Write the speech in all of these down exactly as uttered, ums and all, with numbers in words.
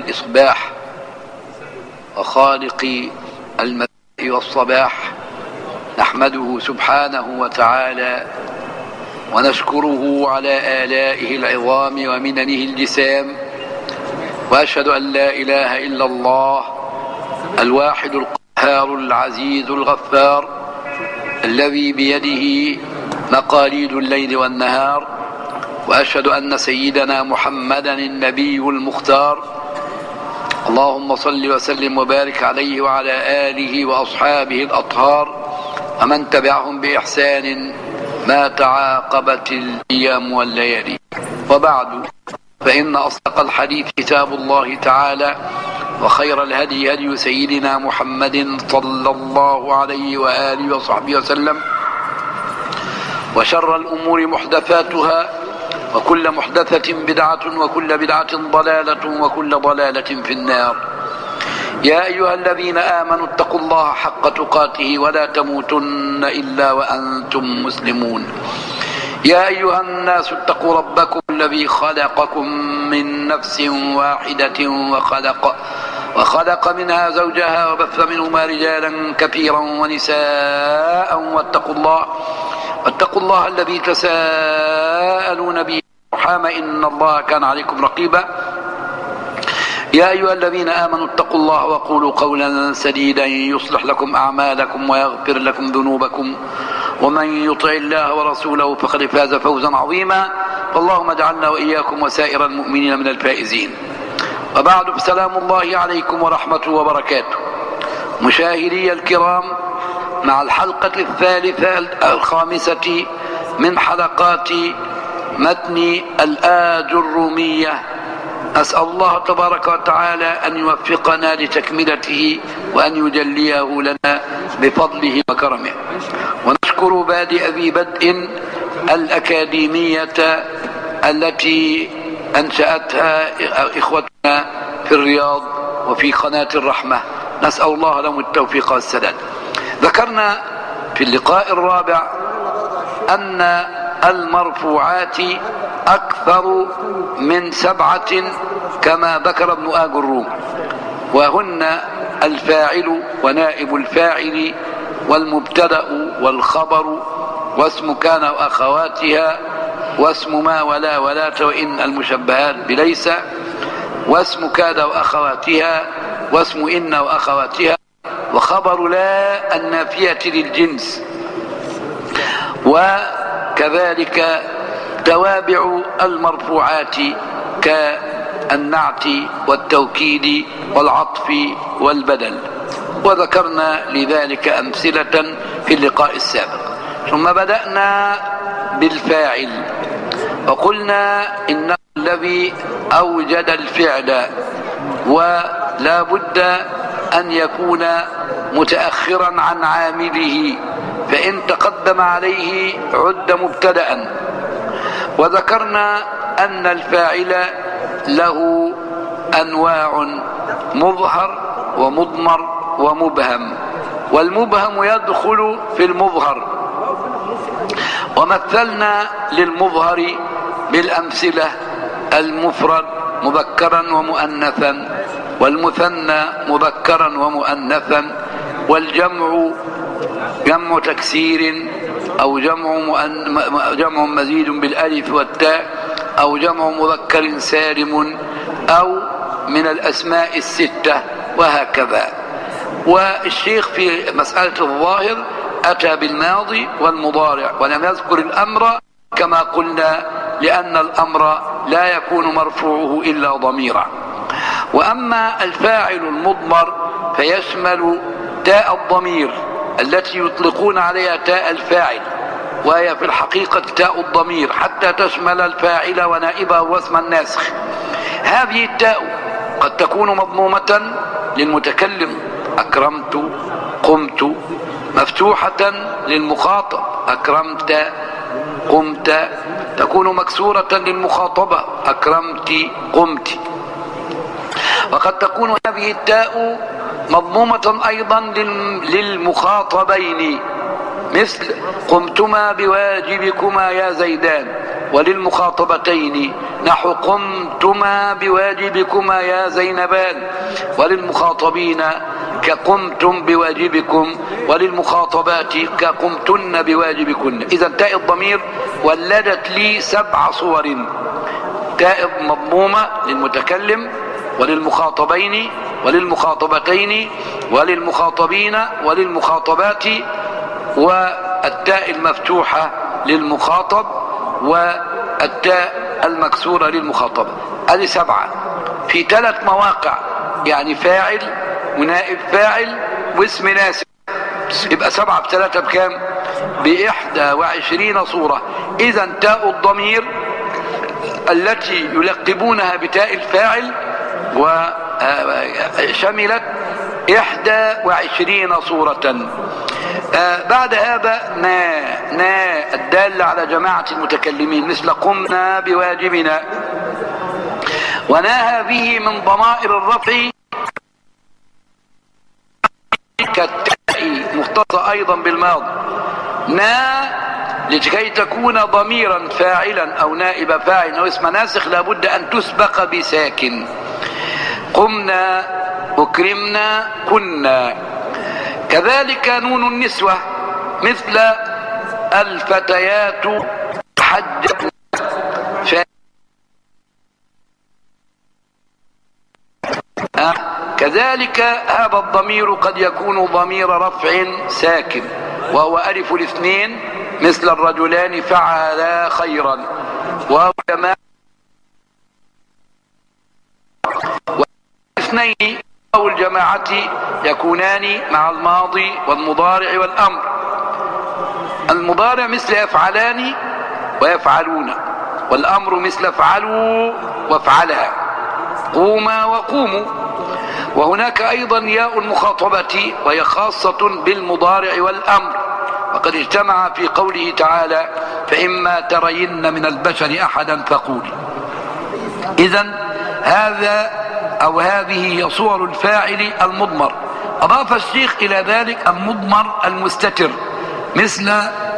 الإصباح وخالق المساء والصباح، نحمده سبحانه وتعالى ونشكره على آلائه العظام ومننه الجسام، وأشهد أن لا إله إلا الله الواحد القهار العزيز الغفار الذي بيده مقاليد الليل والنهار، وأشهد أن سيدنا محمدا النبي المختار، اللهم صل وسلم وبارك عليه وعلى آله وأصحابه الأطهار ومن تبعهم بإحسان ما تعاقبت الأيام والليالي. وبعد، فإن أصدق الحديث كتاب الله تعالى، وخير الهدي هدي سيدنا محمد صلى الله عليه وآله وصحبه وسلم، وشر الأمور محدثاتها، وكل محدثة بدعة، وكل بدعة ضلالة، وكل ضلالة في النار. يا أيها الذين آمنوا اتقوا الله حق تقاته ولا تموتن إلا وأنتم مسلمون. يا أيها الناس اتقوا ربكم الذي خلقكم من نفس واحدة وخلق وخلق منها زوجها وبث منهما رجالا كثيرا ونساء، واتقوا الله واتقوا الله الذي تساءلون به والأرحام إن الله كان عليكم رقيبا. يا أيها الذين آمنوا اتقوا الله وقولوا قولا سديدا يصلح لكم أعمالكم ويغفر لكم ذنوبكم، ومن يطع الله ورسوله فقد فاز فوزا عظيما. فاللهم اجعلنا وإياكم وسائر المؤمنين من الفائزين. وبعد، فسلام الله عليكم ورحمته وبركاته. مشاهدي الكرام، مع الحلقة الثالثة الخامسة من حلقات متن الآج الرومية، أسأل الله تبارك وتعالى أن يوفقنا لتكملته وأن يجليه لنا بفضله وكرمه. ونشكر بادئ ذي بدء الأكاديمية التي أنشأتها إخوتنا في الرياض وفي قناة الرحمة، نسأل الله لهم التوفيق والسداد. ذكرنا في اللقاء الرابع أن المرفوعات أكثر من سبعة كما ذكر ابن آج الروم، وهن الفاعل ونائب الفاعل والمبتدأ والخبر واسم كان وأخواتها واسم ما ولا ولاة وإن المشبهات بليس واسم كاد وأخواتها واسم إن وأخواتها وخبر لا النافية للجنس، وكذلك توابع المرفوعات كالنعت والتوكيد والعطف والبدل، وذكرنا لذلك أمثلة في اللقاء السابق. ثم بدأنا بالفاعل، وقلنا إنه الذي أوجد الفعل، ولا بد أن يكون متأخرا عن عامله، فإن تقدم عليه عد مبتدأ. وذكرنا أن الفاعل له أنواع: مظهر ومضمر ومبهم، والمبهم يدخل في المظهر، ومثلنا للمظهر بالأمثلة: المفرد مذكرا ومؤنثا، والمثنى مذكرا ومؤنثا، والجمع جمع تكسير أو جمع, مؤن... جمع مزيد بالألف والتاء، أو جمع مذكر سالم، أو من الأسماء الستة، وهكذا. والشيخ في مسألة الظاهر أتى بالماضي والمضارع ولم يذكر الأمر كما قلنا، لأن الأمر لا يكون مرفوعه إلا ضميرا. وأما الفاعل المضمر فيشمل تاء الضمير التي يطلقون عليها تاء الفاعل، وهي في الحقيقة تاء الضمير حتى تشمل الفاعل ونائبه واسم الناسخ. هذه التاء قد تكون مضمومة للمتكلم: أكرمت، قمت، مفتوحة للمخاطب: أكرمت، قمت، تكون مكسورة للمخاطبة: أكرمت، قمت. وقد تكون هذه التاء مضمومة أيضا للمخاطبين، مثل: قمتما بواجبكما يا زيدان، وللمخاطبتين نحو قمتما بواجبكما يا زينبان، وللمخاطبين كقمتم بواجبكم، وللمخاطبات كقمتن بواجبكن. إذا تاء الضمير ولدت لي سبع صور: تاء مضمومة للمتكلم، وللمخاطبين، وللمخاطبتين، وللمخاطبين، وللمخاطبات، والتاء المفتوحة للمخاطب، والتاء المكسورة للمخاطبة. هذه سبعة في ثلاث مواقع، يعني فاعل ونائب فاعل واسم ناسب، يبقى سبعة بثلاثة بكام؟ بإحدى وعشرين صورة. إذا تاء الضمير التي يلقبونها بتاء الفاعل وشملت إحدى وعشرين صورة. آه بعد هذا نا نا الدالة على جماعة المتكلمين، مثل قمنا بواجبنا، ونا هذه من ضمائر الرفع كالتاء مختصة أيضا بالماضي. نا لكي تكون ضميرا فاعلا أو نائب فاعل أو اسم ناسخ لابد أن تسبق بساكن. قمنا، أكرمنا، كنا. كذلك نون النسوة، مثل الفتيات حجتنا. كذلك هذا الضمير قد يكون ضمير رفع ساكن وهو ألف الاثنين، مثل الرجلان فعلا خيرا، وهو جماعة والاثنين أو الجماعة يكونان مع الماضي والمضارع والأمر. المضارع مثل يفعلان ويفعلون، والأمر مثل افعلوا وافعلا، قوما وقوموا. وهناك أيضا ياء المخاطبة وهي خاصة بالمضارع والأمر، وقد اجتمع في قوله تعالى: فإما ترين من البشر أحدا فقولي. إذن هذا أو هذه هي صور الفاعل المضمر. أضاف الشيخ إلى ذلك المضمر المستتر، مثل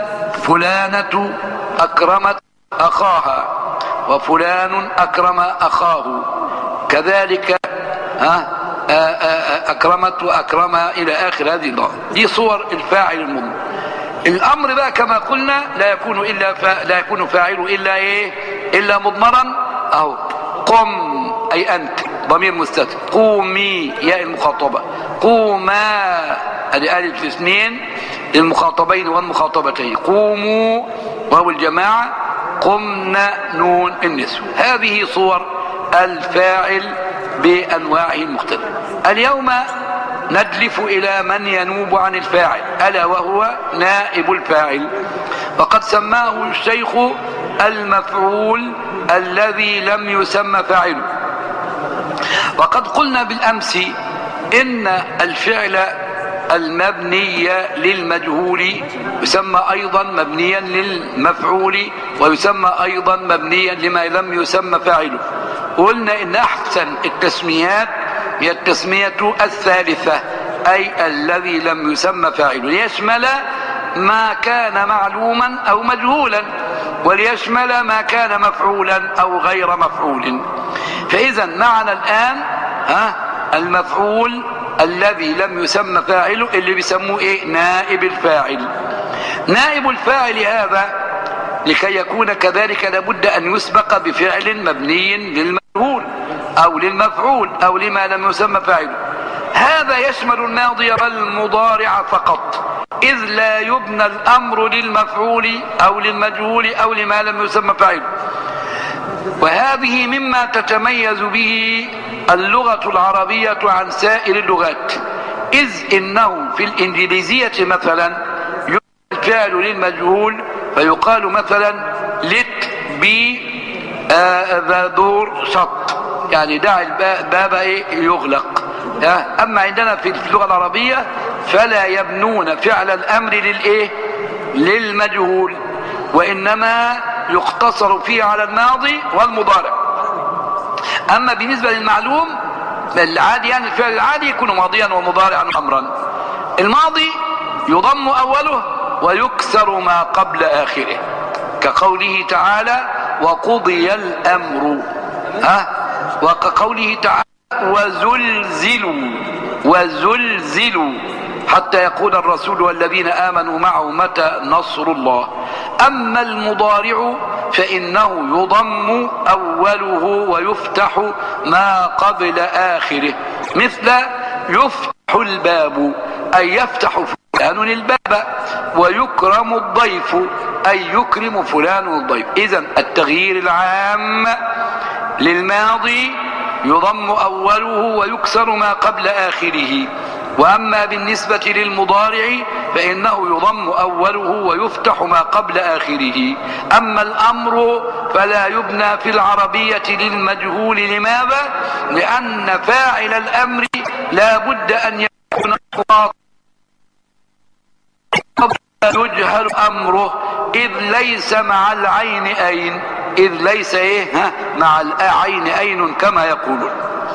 فلانة أكرمت أخاها، وفلان أكرم أخاه. كذلك ها أكرمت وأكرم إلى آخر هذه الله. دي صور الفاعل المضمر. الأمر بقى كما قلنا لا يكون إلا فا... لا يكون فاعله إلا إيه؟ إلا مضمرا. أهو قم أي أنت ضمير مستتر، قومي ياء المخاطبة، قوما أدي ألف اثنين للمخاطبين والمخاطبتين، قوموا وهو الجماعة، قمنا نون النسوة. هذه صور الفاعل بأنواعه المختلفة. اليوم ندلف إلى من ينوب عن الفاعل، ألا وهو نائب الفاعل، وقد سماه الشيخ المفعول الذي لم يسمى فاعله. وقد قلنا بالأمس إن الفعل المبني للمجهول يسمى أيضا مبنيا للمفعول، ويسمى أيضا مبنيا لما لم يسمى فاعله. قلنا إن أحسن التسميات هي التسمية الثالثة، أي الذي لم يسمى فاعله، ليشمل ما كان معلوما أو مجهولا، وليشمل ما كان مفعولا أو غير مفعول. فإذا معنا الآن ها المفعول الذي لم يسمى فاعله، اللي بيسموه إيه؟ نائب الفاعل. نائب الفاعل هذا لكي يكون كذلك لابد أن يسبق بفعل مبني للمجهول أو للمفعول أو لما لم يسمى فاعله. هذا يشمل الماضي والمضارع فقط، إذ لا يبنى الأمر للمفعول أو للمجهول أو لما لم يسمى فاعله. وهذه مما تتميز به اللغة العربية عن سائر اللغات، إذ إنه في الإنجليزية مثلا يبنى الفعل للمجهول فيقال مثلا let be the door shut، يعني دع الباب يغلق. أما عندنا في اللغة العربية فلا يبنون فعل الأمر للإيه؟ للمجهول، وإنما يقتصر فيه على الماضي والمضارع. أما بالنسبة للمعلوم العادي، يعني الفعل العادي يكون ماضيا ومضارعا وأمرا. الماضي يضم أوله ويكسر ما قبل آخره، كقوله تعالى: وقضي الأمر. ها وكقوله تعالى وزلزلوا وزلزلوا حتى يقول الرسول والذين آمنوا معه متى نصر الله. أما المضارع فإنه يضم أوله ويفتح ما قبل آخره، مثل يفتح الباب أي يفتح فلان الباب، ويكرم الضيف أي يكرم فلان الضيف. إذن التغيير العام للماضي يضم أوله ويكسر ما قبل آخره، وأما بالنسبة للمضارع فإنه يضم أوله ويفتح ما قبل آخره. أما الأمر فلا يبنى في العربية للمجهول. لماذا؟ لأن فاعل الأمر لا بد أن يكون يجهل أمره، إذ ليس مع العين أين إذ ليس إيه ها مع العين أين كما يقولون.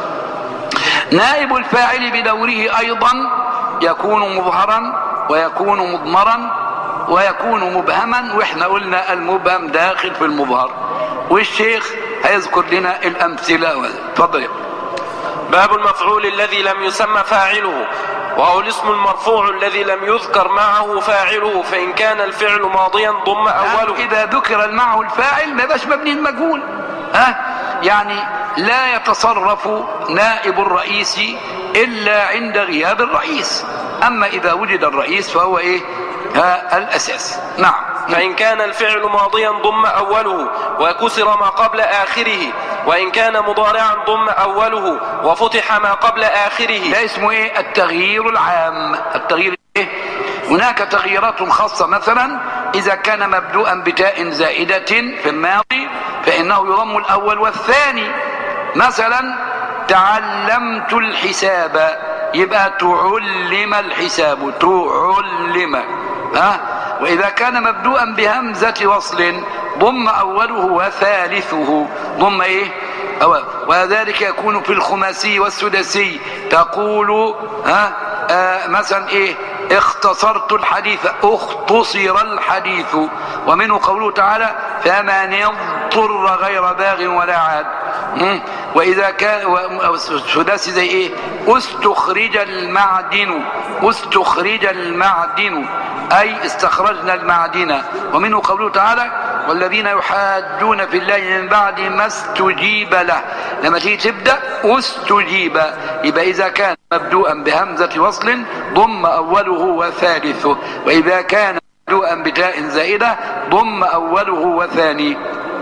نائب الفاعل بدوره أيضا يكون مظهرا ويكون مضمرا ويكون مبهما، وإحنا قلنا المبهم داخل في المظهر، والشيخ هيذكر لنا الأمثلة. تفضل. باب المفعول الذي لم يسمى فاعله، وهو الاسم المرفوع الذي لم يذكر معه فاعله، فإن كان الفعل ماضيا ضم أوله. إذا ذكر معه الفاعل ما يبقاش مبني المجهول. ها يعني لا يتصرف نائب الرئيس إلا عند غياب الرئيس، أما إذا وجد الرئيس فهو إيه ها الأساس. نعم. فإن كان الفعل ماضيا ضم أوله وكسر ما قبل آخره، وإن كان مضارعا ضم أوله وفتح ما قبل آخره. ده اسمه إيه التغيير العام. التغيير إيه؟ هناك تغييرات خاصة، مثلا إذا كان مبدوءا بتاء زائدة في الماضي فإنه يضم الأول والثاني. مثلا تعلمت الحساب يبقى تعلم الحساب تعلم. ها وإذا كان مبدوءا بهمزة وصل ضم أوله وثالثه. ضم إيه أول. وذلك يكون في الخماسي والسداسي. تقول ها آه مثلا إيه اختصرت الحديث اختصر الحديث. ومنه قوله تعالى فمن اضطر غير باغ ولا عاد. وإذا كان السداسي زي إيه استخرج المعدن استخرج المعدن أي استخرجنا المعدن. ومنه قوله تعالى والذين يحاجون في الله من بعد ما استجيب له. لما تيجي تبدأ استجيب يبقى إذا كان مبدوءا بهمزة وصل ضم أوله وثالثه، وإذا كان مبدوءا بتاء زائدة ضم أوله وثاني.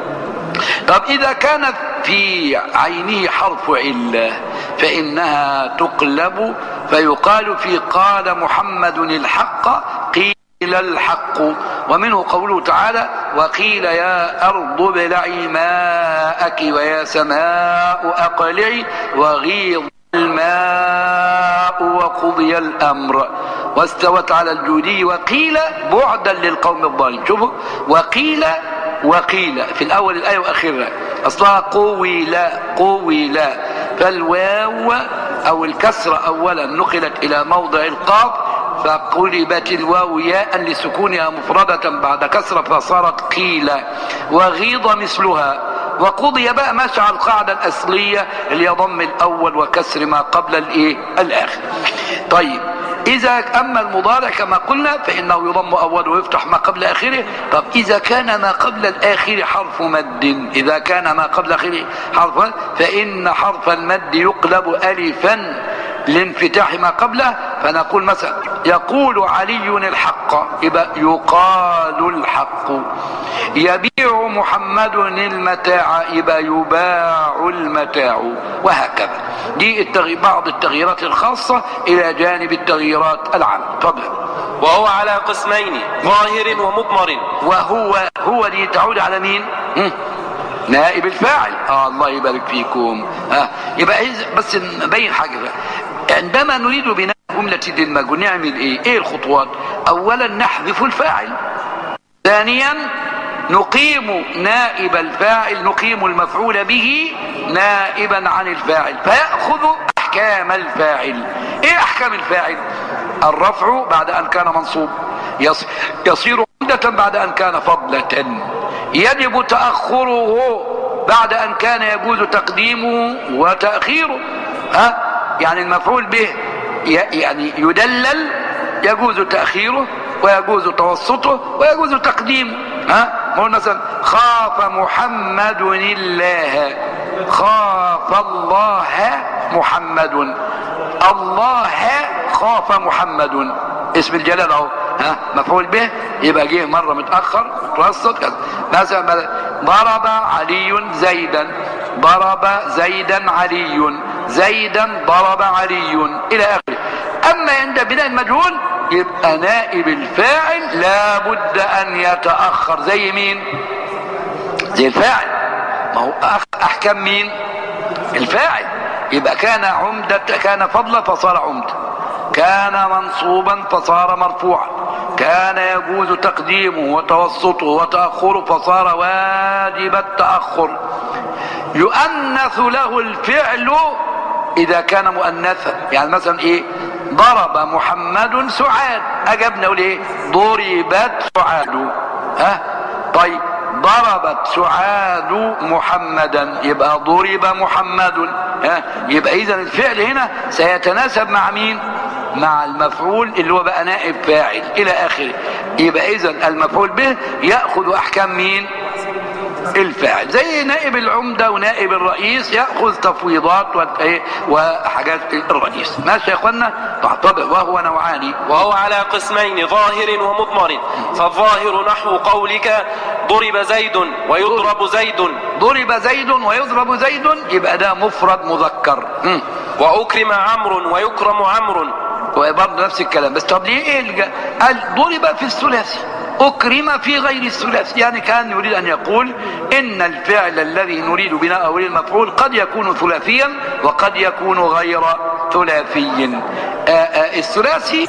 طب إذا كانت في عينه حرف علة فإنها تقلب، فيقال في قال محمد الحق قيل الحق. ومنه قوله تعالى وقيل يا أرض ابلعي ماءك ويا سماء أقلعي وغيض الماء وقضي الأمر واستوت على الجودي وقيل بعدا للقوم الظالمين. شوفوا وقيل وقيل في الأول الآية وآخرها أصلها قويل قويل، فالواو أو الكسرة أولا نقلت إلى موضع القاف فقلبت الواو ياء لسكونها مفردة بعد كسرة فصارت قيل. وغيض مثلها. وقضي بقى ماشي على القاعدة الأصلية اللي يضم الأول وكسر ما قبل الإيه الآخر. طيب إذا أما المضارع كما قلنا فإنه يضم أوله ويفتح ما قبل آخره. طب إذا كان ما قبل الآخر حرف مد إذا كان ما قبل آخره حرف مد فإن حرف المد يقلب ألفا لانفتاح ما قبله. فنقول مثلا يقول علي الحق يبقى يقال الحق. يبيع محمد المتاع يبقى يباع المتاع، وهكذا. دي التغي... بعض التغييرات الخاصة إلى جانب التغييرات العامة. تفضل. وهو على قسمين ظاهر ومضمر. وهو هو دي تعود على مين؟ نائب الفاعل. آه الله يبارك فيكم. آه يبقى بس نبين حاجة بقى. عندما نريد بناء جملة للمجهول نعمل ايه؟ ايه الخطوات؟ اولا نحذف الفاعل. ثانيا نقيم نائب الفاعل نقيم المفعول به نائبا عن الفاعل فيأخذ احكام الفاعل. ايه احكام الفاعل؟ الرفع بعد ان كان منصوب، يصير عمدة بعد ان كان فضلة، يجب تأخره بعد أن كان يجوز تقديمه وتأخيره. ها يعني المفعول به يعني يدلل، يجوز تأخيره ويجوز توسطه ويجوز تقديمه. ها مثلا خاف محمد الله، خاف الله محمد، الله خاف محمد، اسم الجلال اهو. ها مفعول به يبقى جه مره متاخر متوسط كذا. مثلا ضرب علي زيدا، ضرب زيدا علي، زيدا ضرب علي الى اخره. اما عند بناء المجهول يبقى نائب الفاعل لا بد ان يتاخر. زي مين؟ زي الفاعل، ما هو احكام مين؟ الفاعل. يبقى كان عمدة، كان فضلا فصار عمدة، كان منصوبا فصار مرفوعا، كان يجوز تقديمه وتوسطه وتأخره فصار واجب التأخر. يؤنث له الفعل إذا كان مؤنثا. يعني مثلا إيه؟ ضرب محمد سعاد، أجبنا نقول إيه؟ ضربت سعاد. ها طيب ضربت سعاد محمدا، يبقى ضرب محمد. ها يبقى إذا الفعل هنا سيتناسب مع مين؟ مع المفعول اللي هو بقى نائب فاعل الى اخره. يبقى اذا المفعول به ياخذ احكام مين؟ الفاعل. زي نائب العمده ونائب الرئيس ياخذ تفويضات وحاجات الرئيس. ماشي يا اخوانا؟ طبعا. وهو نوعان، وهو على قسمين ظاهر ومضمر. فالظاهر نحو قولك ضرب زيد ويضرب زيد، ضرب زيد ويضرب زيد، يبقى ده مفرد مذكر. م. واكرم عمرو ويكرم عمرو، وبرضه نفس الكلام. بس طب ليه ايه؟ قال ضرب في الثلاثي، اكرم في غير الثلاثي. يعني كان يريد ان يقول ان الفعل الذي نريد بناءه للمفعول قد يكون ثلاثيا وقد يكون غير ثلاثي. الثلاثي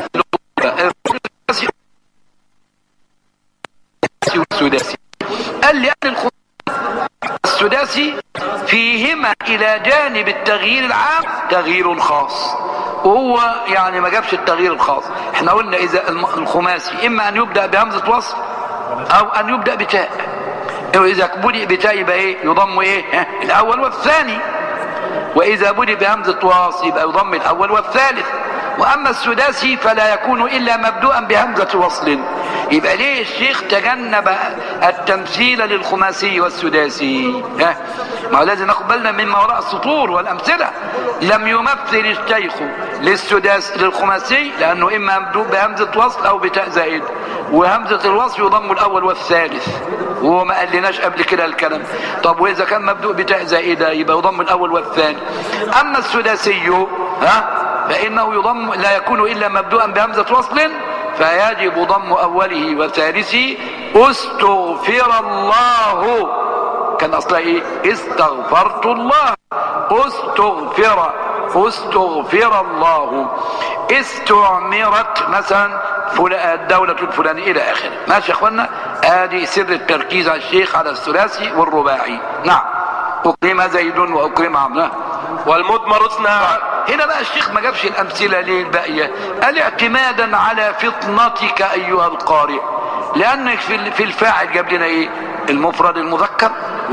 والسداسي. قال لأن السداسي فيهما الى جانب التغيير العام تغيير خاص، وهو يعني ما جابش التغيير الخاص. احنا قلنا اذا الخماسي اما ان يبدأ بهمزة وصل او ان يبدأ بتاء. واذا بدأ بتاء يبقى ايه؟ يضم ايه؟ الاول والثاني. واذا بدأ بهمزة وصل يبقى يضم الاول والثالث. واما السداسي فلا يكون الا مبدوءا بهمزة وصل. يبقى ليه الشيخ تجنب التمثيل للخماسي والسداسي؟ ها ما هو لازم ناخد بالنا مما وراء السطور والامثله. لم يمثل الشيخ للسداس للخماسي لانه اما مبدوء بهمزه وصل او بتاء زائد، وهمزه الوصل يضم الاول والثالث، وهو ما قالناش قبل كده الكلام. طب واذا كان مبدوء بتاء زائده يبقى يضم الاول والثاني. اما السداسي ها فانه يضم لا يكون الا مبدوءا بهمزه وصل، فيجب ضم اوله وثالثه. استغفر الله كان اصلها ايه؟ استغفرت الله. استغفر استغفر الله. استعمرت مثلا الدولة الفلانية الى اخره. ماشي يا اخوانا؟ ادي سر التركيز على الشيخ على الثلاثي والرباعي. نعم. اكرم زيد واكرم عمرو. والمضمر اثنى. هنا بقى الشيخ ما جابش الامثله ليه الباقيه؟ قال اعتمادا على فطنتك ايها القارئ، لانك في الفاعل جاب لنا ايه؟ المفرد المذكر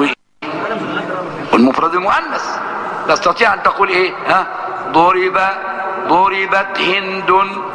والمفرد المؤنث. تستطيع ان تقول ايه؟ ها ضرب ضربت هند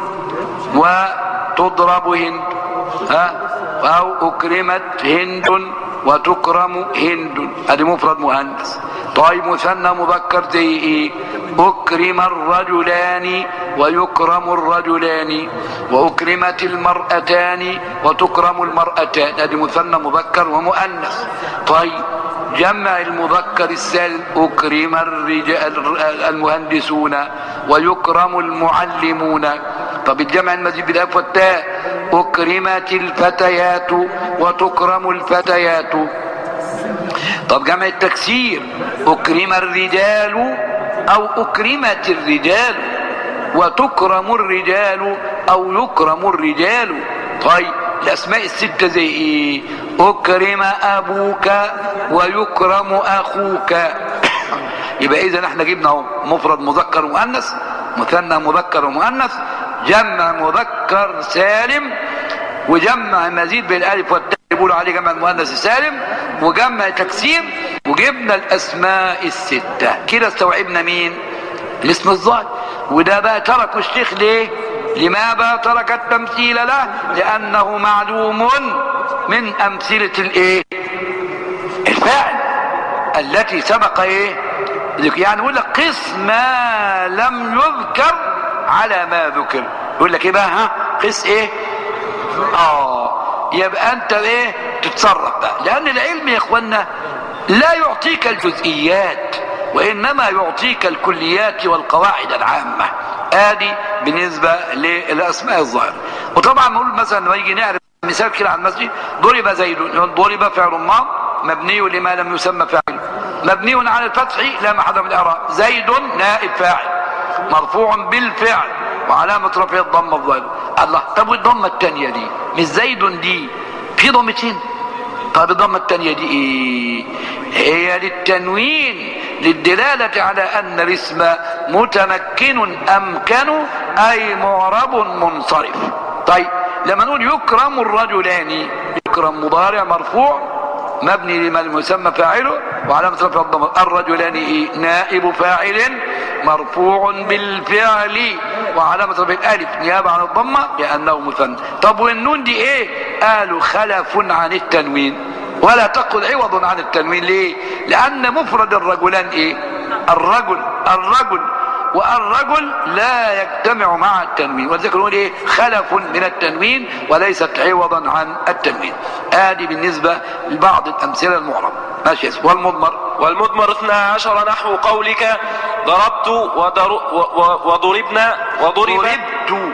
وتضرب هند، ها او اكرمت هند وتكرم هند، ادي مفرد مؤنث. طيب مثنى مذكر زي ايه؟ اكرم الرجلان ويكرم الرجلان، واكرمت المرأتان وتكرم المرأتان، ادي مثنى مذكر ومؤنث. طيب جمع المذكر السالم اكرم الرجال المهندسون ويكرم المعلمون. طب الجمع المزيد بالالف والتاء اكرمت الفتيات وتكرم الفتيات. طب جمع التكسير اكرم الرجال او اكرمت الرجال وتكرم الرجال او يكرم الرجال. طيب الاسماء الستة زي ايه؟ اكرم ابوك ويكرم اخوك. يبقى اذا احنا جبنا اهو مفرد مذكر ومؤنث، مثنى مذكر ومؤنث، جمع مذكر سالم، وجمع مزيد بالالف والتاء بيقولوا عليه جمع المؤنث السالم وجمع تكسير، وجبنا الاسماء الستة كده استوعبنا مين؟ الاسم الظاهر. وده بقى تركوا الشيخ ليه؟ لماذا ترك التمثيل له؟ لانه معلوم من امثلة الايه؟ الفاعل التي سبق ايه؟ يعني يقول لك قس ما لم يذكر على ما ذكر. يقول لك ايه بقى؟ ها قس ايه؟ اه يبقى انت ايه؟ تتصرف بقى، لان العلم يا اخوانا لا يعطيك الجزئيات وانما يعطيك الكليات والقواعد العامة. ادي بالنسبة للاسماء الظاهرة. وطبعا نقول مثلا لما يجي نعرف مثال كده على المسجد، ضرب زيد، ضرب فعل ما مبني لما لم يسمى فاعل مبني على الفتح لا محل من الاعراب. زيد نائب فاعل مرفوع بالفعل وعلامة رفعه الضمة الظاهرة. الله، طب والضمة الثانية دي مش زيد دي في ضمتين؟ طب الضمة الثانية دي ايه؟ هي للتنوين للدلالة على ان الاسم متمكن امكن اي معرب منصرف. طيب لما نقول يكرم الرجلان، يكرم مضارع مرفوع مبني لما المسمى فاعله وعلامة رفع الضمة. الرجلان ايه؟ نائب فاعل مرفوع بالفعل وعلامة رفع الالف نيابة عن الضمة لانه مثنى. طب والنون دي ايه؟ قالوا خلف عن التنوين، ولا تقل عوض عن التنوين. ليه؟ لان مفرد الرجلان ايه؟ الرجل الرجل والرجل لا يجتمع مع التنوين، ولذلك نقول ايه؟ خلف من التنوين وليست عوضا عن التنوين. ادي بالنسبه لبعض الامثله المعربه. ماشي. والمضمر والمضمر اثنا عشر نحو قولك ضربت ودر وضربنا وضرب ضربت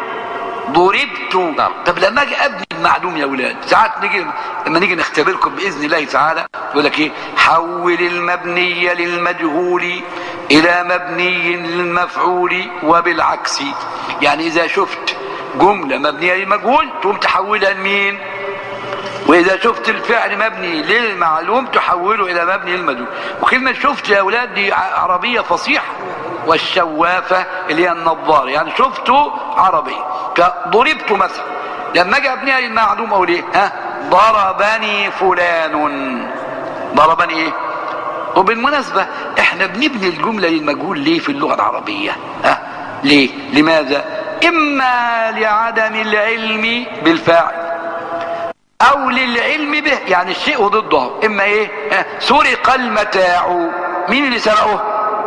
ضربت. نعم. طب لما اجي ابني المعلوم يا اولاد، ساعات نيجي لما نيجي نختبركم باذن الله تعالى يقول لك ايه؟ حول المبني للمجهول الى مبني للمفعول وبالعكس. يعني اذا شفت جمله مبنيه للمجهول تقوم تحولها لمين؟ واذا شفت الفعل مبني للمعلوم تحوله الى مبني للمجهول. وكلمه شفت يا اولاد دي عربيه فصيحه، والشوافه اللي هي النظار، يعني شفته عربي. فضربت مثلا لما اجي ابنيها للمعلوم اقول ايه؟ ها ضربني فلان. ضربني ايه؟ وبالمناسبة احنا بنبني الجملة للمجهول ليه في اللغة العربية؟ ها ليه؟ لماذا؟ اما لعدم العلم بالفاعل او للعلم به، يعني الشيء وضده. اما ايه؟ ها سرق المتاع، مين اللي سرقه؟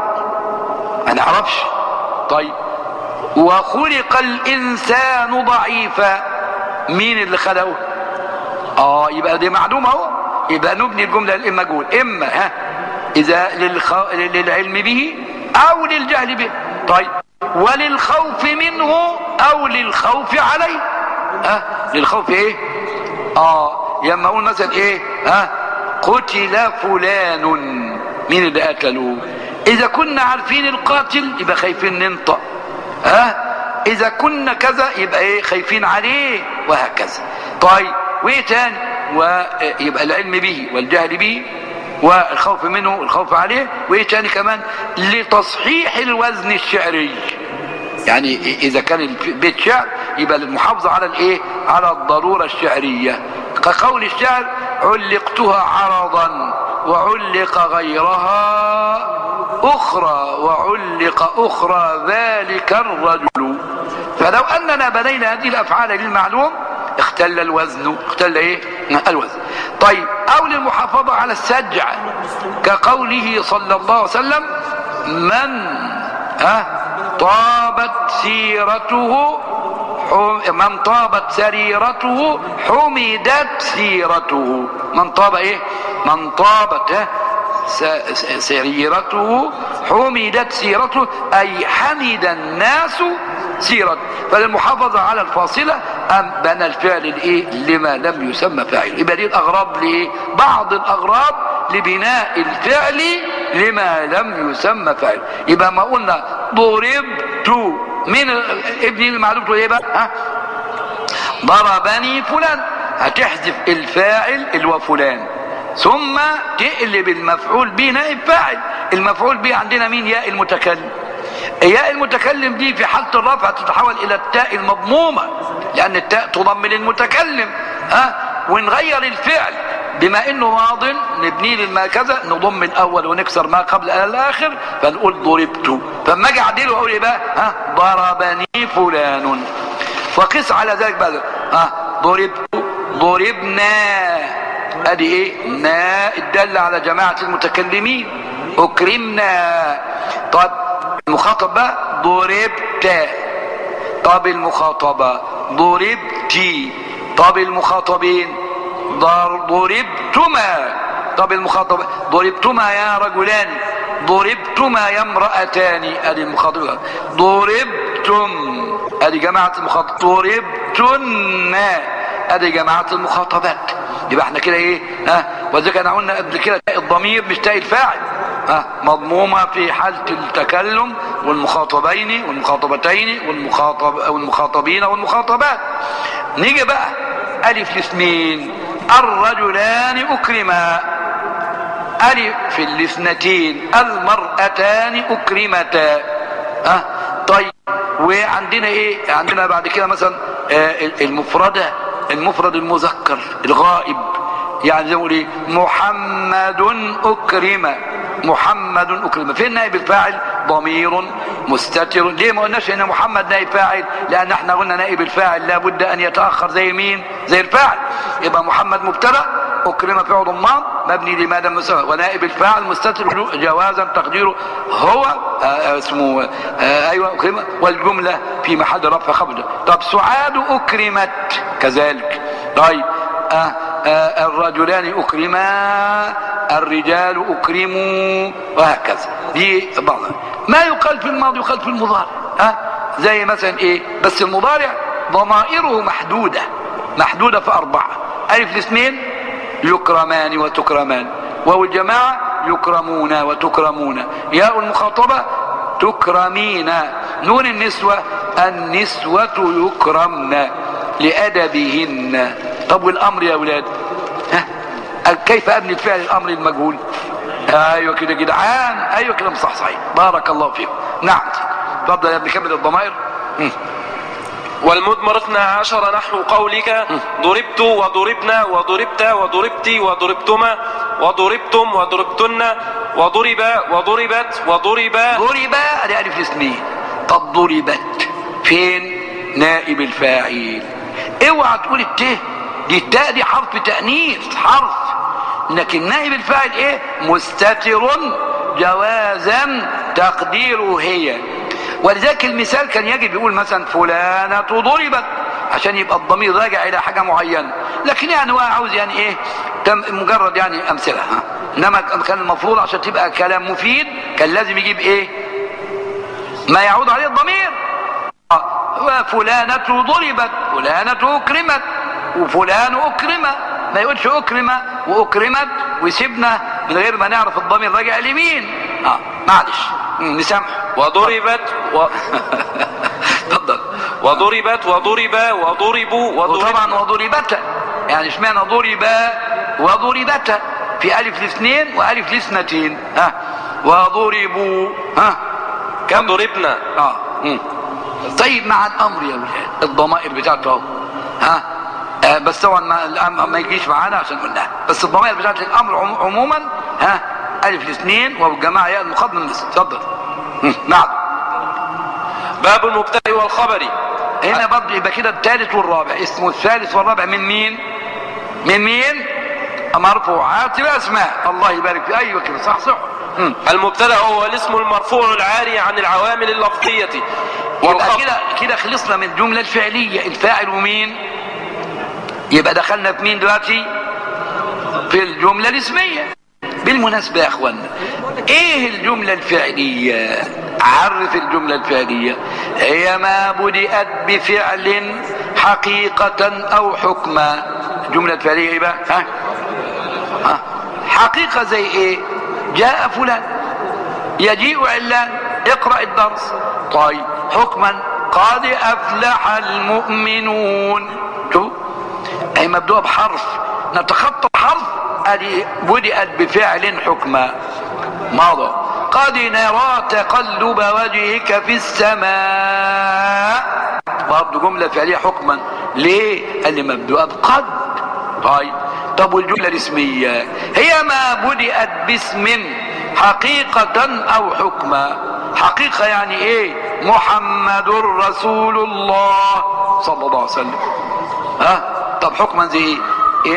ما نعرفش. طيب وخلق الانسان ضعيفا، مين اللي خلقه؟ اه يبقى دي معلومة اهو. يبقى نبني الجملة للمجهول اما ها اذا للخ... للعلم به او للجهل به. طيب وللخوف منه او للخوف عليه. ها للخوف ايه؟ اه لما اقول مثلا ايه؟ ها قتل فلان، مين اللي قتله؟ اذا كنا عارفين القاتل يبقى خايفين ننطق. ها اذا كنا كذا يبقى ايه؟ خايفين عليه، وهكذا. طيب وايه تاني؟ ويبقى العلم به والجهل به والخوف منه والخوف عليه. وايه تاني كمان؟ لتصحيح الوزن الشعري، يعني اذا كان البيت شعر يبقى للمحافظة على الايه؟ على الضرورة الشعرية، كقول الشعر علقتها عرضا وعلق غيرها اخرى وعلق اخرى ذلك الرجل. فلو اننا بنينا هذه الافعال للمعلوم اختل الوزن، اختل ايه؟ الوزن. طيب او للمحافظة على السجع، كقوله صلى الله عليه وسلم من ها طابت سيرته من طابت سريرته حمدت سيرته. من طاب ايه؟ من طابت سريرته حمدت سيرته، اي حمد الناس سيرته. فللمحافظة على الفاصلة أم بنى الفعل الايه؟ لما لم يسمى فاعل. يبقى دي الاغراض لايه؟ بعض الاغراض لبناء الفعل لما لم يسمى فاعل. يبقى ما قلنا ضربت من ابني المعلوم ايه بقى؟ ها ضربني فلان، هتحذف الفاعل اللي هو فلان ثم تقلب المفعول به نائب فاعل. المفعول به عندنا مين؟ ياء المتكلم. ياء المتكلم دي في حالة الرفع تتحول الى التاء المضمومة، لان التاء تضم للمتكلم. ها ونغير الفعل بما انه ماض نبنيه للما كذا نضم الاول ونكسر ما قبل الاخر فنقول ضربت. فلما اجي اعدله اقول ايه بقى؟ ها ضربني فلان. وقس على ذلك بقى ها ضربت ضربنا ادي ايه؟ نا الداله على جماعه المتكلمين. اكرمنا. طب المخاطب بقى ضربت. طب المخاطبه ضربتي. طب المخاطبين ضربتما. طب المخاطبه ضربتما يا رجلان. ضربتما يا امرأتان. ادي المخاطبه. ضربتم ادي جماعه المخاطب. ضربتن ادي جماعه المخاطبات. يبقى احنا كده ايه؟ ها وذلك انا قلنا قبل كده الضمير مش تاء الفاعل، ها مضمومه في حاله التكلم والمخاطبين والمخاطبتين والمخاطب والمخاطبين والمخاطبات. نيجي بقى الف الاثنين. الرجلان اكرما. الف الاثنتين. المرأتان اكرمتا. ها طيب وعندنا ايه؟ عندنا بعد كده مثلا آه المفرده المفرد المذكر الغائب، يعني زي ما نقول ايه؟ محمد اكرم. محمد اكرم. فين نائب الفاعل؟ ضمير مستتر. ليه ما قلناش ان محمد نائب فاعل؟ لان احنا قلنا نائب الفاعل لابد ان يتاخر زي مين؟ زي الفاعل. يبقى محمد مبتدا، اكرم فعل ضمان مبني لماذا مسمى، ونائب الفاعل مستتر جوازا تقديره هو آه اسمه آه ايوه اكرم، والجمله في محل رفع خفض. طب سعاد اكرمت كذلك. طيب آه آه الرجلان اكرما. الرجال اكرموا وهكذا. دي بعضها. ما يقال في الماضي يقال في المضارع. ها آه زي مثلا ايه؟ بس المضارع ضمائره محدوده محدوده في اربعه. الف الاثنين يكرمان وتكرمان. واو الجماعه يكرمون وتكرمون. ياء المخاطبه تكرمين. نون النسوه النسوه يكرمن لادبهن. طب والامر يا اولاد؟ ها كيف ابني الفعل الامر المجهول؟ ايوه كده جدعان. ايوه كده مصحصحين. بارك الله فيكم. نعم اتفضل يا ابني كمل الضمائر. والمدمر اثنا عشر نحو قولك ضربت وضربنا وضربت وضربتي وضربتما وضربتم وضربتن وضرب وضربت وضربا. ضرب ادي الف الاثنين. طب ضربت فين؟ نائب الفاعل. اوعى تقول الت دي التاء دي حرف تأنيث حرف، لكن نائب الفاعل ايه؟ مستتر جوازا تقديره هي. ولذلك المثال كان يجب يقول مثلا فلانة ضربت عشان يبقى الضمير راجع الى حاجة معينة، لكن يعني هو عاوز يعني ايه؟ مجرد يعني امثلة. ها انما كان المفروض عشان تبقى كلام مفيد كان لازم يجيب ايه؟ ما يعود عليه الضمير. فلانة ضربت، فلانة اكرمت، وفلان اكرم. ما يقولش اكرم واكرمت ويسيبنا من غير ما نعرف الضمير راجع لمين. اه معلش نسامح. وضربت و... تفضل. وضربت وضرب وضربوا وضرب. وطبعا وضربت يعني اشمعنى ضربا وضربت في الف الاثنين والف الاثنتين. ها وضربوا. ها كم ضربنا. اه مم. طيب مع الامر يا ولاد الضمائر بتاعته اهو. ها آه بس طبعا ما, ما يجيش معانا عشان قلناها، بس الضمائر بتاعت الامر عموما ها الف الاثنين والجماعه ياء المخاطب من مثل. اتفضل. نعم. باب المبتدأ والخبر. هنا برضه يبقى كده الثالث والرابع. اسمه الثالث والرابع من مين؟ من مين؟ مرفوعات الاسماء. الله يبارك في. ايوه كده صح صح. المبتدأ هو الاسم المرفوع العاري عن العوامل اللفظية. يبقى كده كده خلصنا من الجملة الفعلية الفاعل ومين؟ يبقى دخلنا في مين دلوقتي؟ في الجملة الاسمية. بالمناسبة يا اخوانا ايه الجملة الفعلية؟ عرف الجملة الفعلية. هي ما بدأت بفعل حقيقة او حكما. الجملة الفعلية ايه بقى؟ ها؟ ها؟ حقيقة زي ايه؟ جاء فلان، يجيء علان، اقرأ الدرس. طيب حكما قد افلح المؤمنون. شوف اي مبدوء بحرف نتخطى الحرف. ادي بدأت بفعل حكما ماضى. قد نرى تقلب وجهك في السماء. برضه جملة فعلية حكما. ليه؟ اللي مبدوء بقد. طيب طب والجملة الاسمية هي ما بدأت باسم حقيقة او حكما. حقيقة يعني ايه؟ محمد رسول الله صلى الله عليه وسلم. ها طب حكما زي ايه؟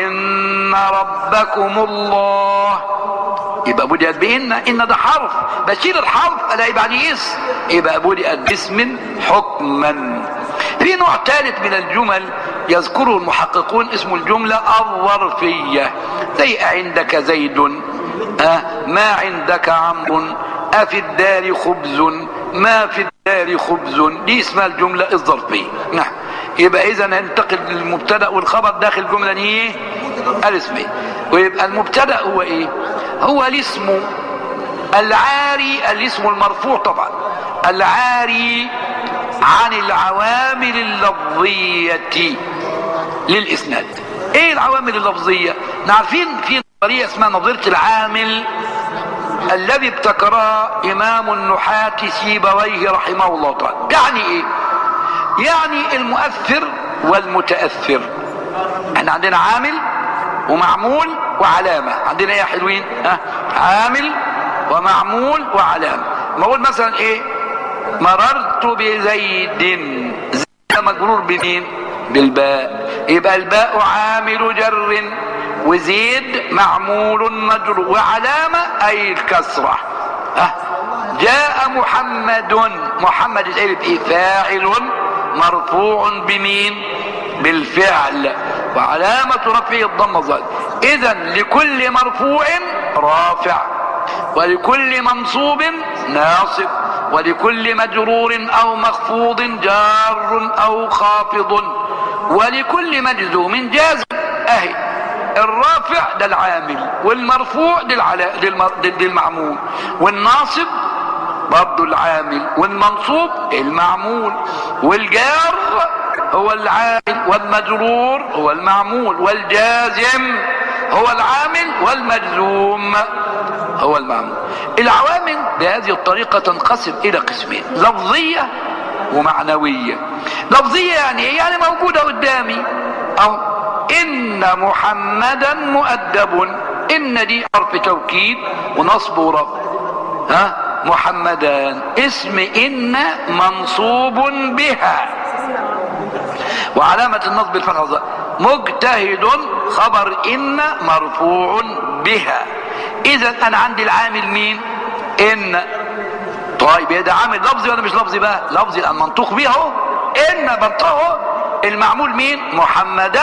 ان ربكم الله، يبقى بدأت بإن. إن ده حرف، بشيل الحرف الاقي بعديه اسم، يبقى بدأت باسم حكما. في نوع ثالث من الجمل يذكره المحققون اسمه الجملة الظرفية، زي عندك زيد، أه ما عندك عمرو، أفي الدار خبز، ما في الدار خبز. دي اسمها الجملة الظرفية. نعم. يبقى إذا ننتقل للمبتدأ والخبر داخل الجملة ايه؟ الاسمية. ويبقى المبتدأ هو ايه؟ هو الاسم العاري، الاسم المرفوع طبعا، العاري عن العوامل اللفظية للإسناد. ايه العوامل اللفظية؟ نعرفين في نظرية اسمها نظرية العامل الذي ابتكرها إمام النحاة سيبويه رحمه الله تعالى. يعني ايه؟ يعني المؤثر والمتأثر. احنا عندنا عامل ومعمول وعلامة. عندنا ايه يا حلوين؟ ها عامل ومعمول وعلامة. ما اقول مثلا ايه؟ مررت بزيد، زيد مجرور بمين؟ بالباء، يبقى الباء عامل جر وزيد معمول مجرور وعلامة اي الكسرة. ها جاء محمد، محمد الالف ايه؟ فاعل مرفوع بمين؟ بالفعل وعلامة رفعه الضمة الظاهرة. اذا لكل مرفوع رافع، ولكل منصوب ناصب، ولكل مجرور او مخفوض جار او خافض، ولكل مجزوم جازم. اهي الرافع ده العامل، والمرفوع ده المعمول، والناصب برضه العامل، والمنصوب المعمول، والجار هو العامل، والمجرور هو المعمول، والجازم هو العامل، والمجزوم هو المعمول. العوامل بهذه الطريقة تنقسم الى قسمين: لفظية ومعنوية. لفظية يعني ايه؟ يعني موجودة قدامي، او ان محمدا مؤدب. ان دي حرف توكيد ونصب ورفع. ها محمدان اسم ان منصوب بها وعلامة النصب الفتحة. مجتهد خبر ان مرفوع بها. اذا انا عندي العامل مين؟ ان. طيب ده عامل لفظي ولا مش لفظي بقى؟ لفظي لان منطوق به اهو، ان بنطقه. المعمول مين؟ محمدا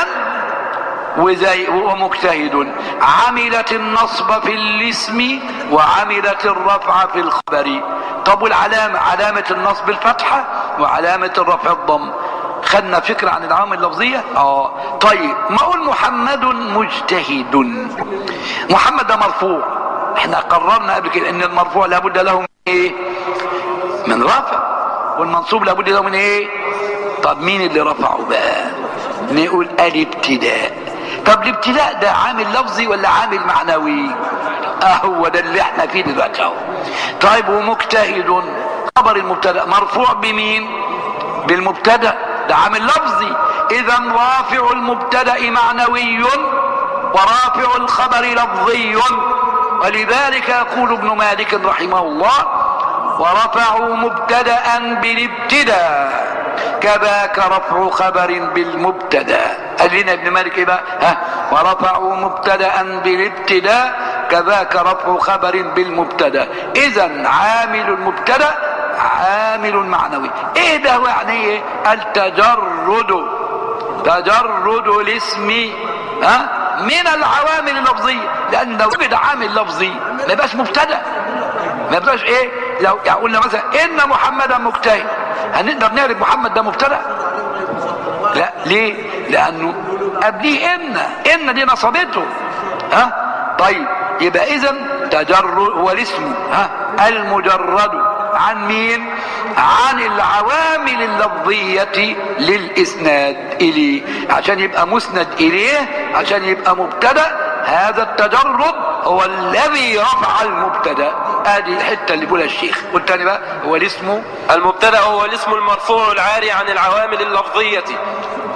وزي ومجتهد. عملت النصب في الاسم وعملت الرفع في الخبر. طب والعلامة؟ علامة النصب الفتحة وعلامة الرفع الضم. خدنا فكرة عن العوامل اللفظية؟ اه طيب ما اقول محمد مجتهد، محمد ده مرفوع. احنا قررنا قبل كده ان المرفوع لابد له من ايه؟ من رفع، والمنصوب لابد له من ايه؟ طب مين اللي رفعه بقى؟ نقول الابتداء. طب الابتداء ده عامل لفظي ولا عامل معنوي؟ اهو ده اللي احنا فيه دلوقتي اهو. طيب ومجتهد خبر المبتدا مرفوع بمين؟ بالمبتدا، ده عامل لفظي. اذا رافع المبتدا معنوي ورافع الخبر لفظي. ولذلك يقول ابن مالك رحمه الله: ورفعوا مبتدا بالابتداء كذاك رفع خبر بالمبتدا. قال لنا ابن مالك ايه بقى؟ ها ورفعوا مبتدا بالابتداء كذاك رفع خبر بالمبتدا. اذا عامل المبتدا عامل معنوي. ايه ده يعني ايه؟ التجرد، تجرد الاسم ها من العوامل اللفظيه. لان لو وجد عامل لفظي ما يبقاش مبتدا، ما يبقاش ايه. لو يعني قلنا مثلا ان محمدا مجتهد، هنقدر نعرف محمد ده مبتدا؟ لا. ليه؟ لانه قبليه ان ان دي نصبته. ها طيب يبقى اذا تجرد هو الاسم ها المجرد عن مين؟ عن العوامل اللفظية للإسناد إليه، عشان يبقى مسند إليه، عشان يبقى مبتدأ. هذا التجرد هو الذي رفع المبتدأ. ادي الحتة اللي بيقولها الشيخ. والتاني بقى هو الاسم المبتدأ هو الاسم المرفوع العاري عن العوامل اللفظية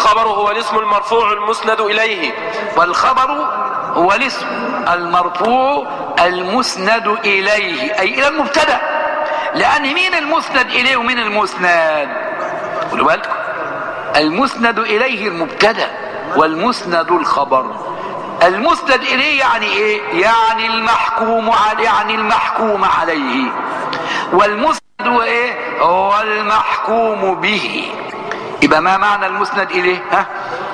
والخبر هو الاسم المرفوع المسند إليه. والخبر هو الاسم المرفوع المسند إليه أي إلى المبتدأ، لأن مين المسند إليه ومين المسند؟ خدوا بالكم، المسند إليه المبتدأ والمسند الخبر. المسند إليه يعني إيه؟ يعني المحكوم عليه، يعني المحكوم عليه. والمسند هو إيه؟ هو المحكوم به. يبقى ما معنى المسند إليه؟ ها؟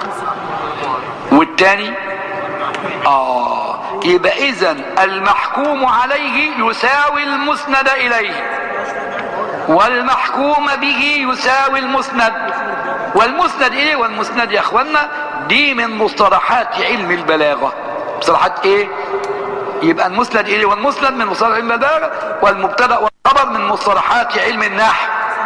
والتاني آه يبقى إذن المحكوم عليه يساوي المسند إليه، والمحكوم به يساوي المسند. والمسند إليه والمسند يا أخوانا دي من مصطلحات علم البلاغة. مصطلحات إيه؟ يبقى المسند إليه والمسند من مصطلحات علم البلاغة، والمبتدأ والخبر من مصطلحات علم النحو،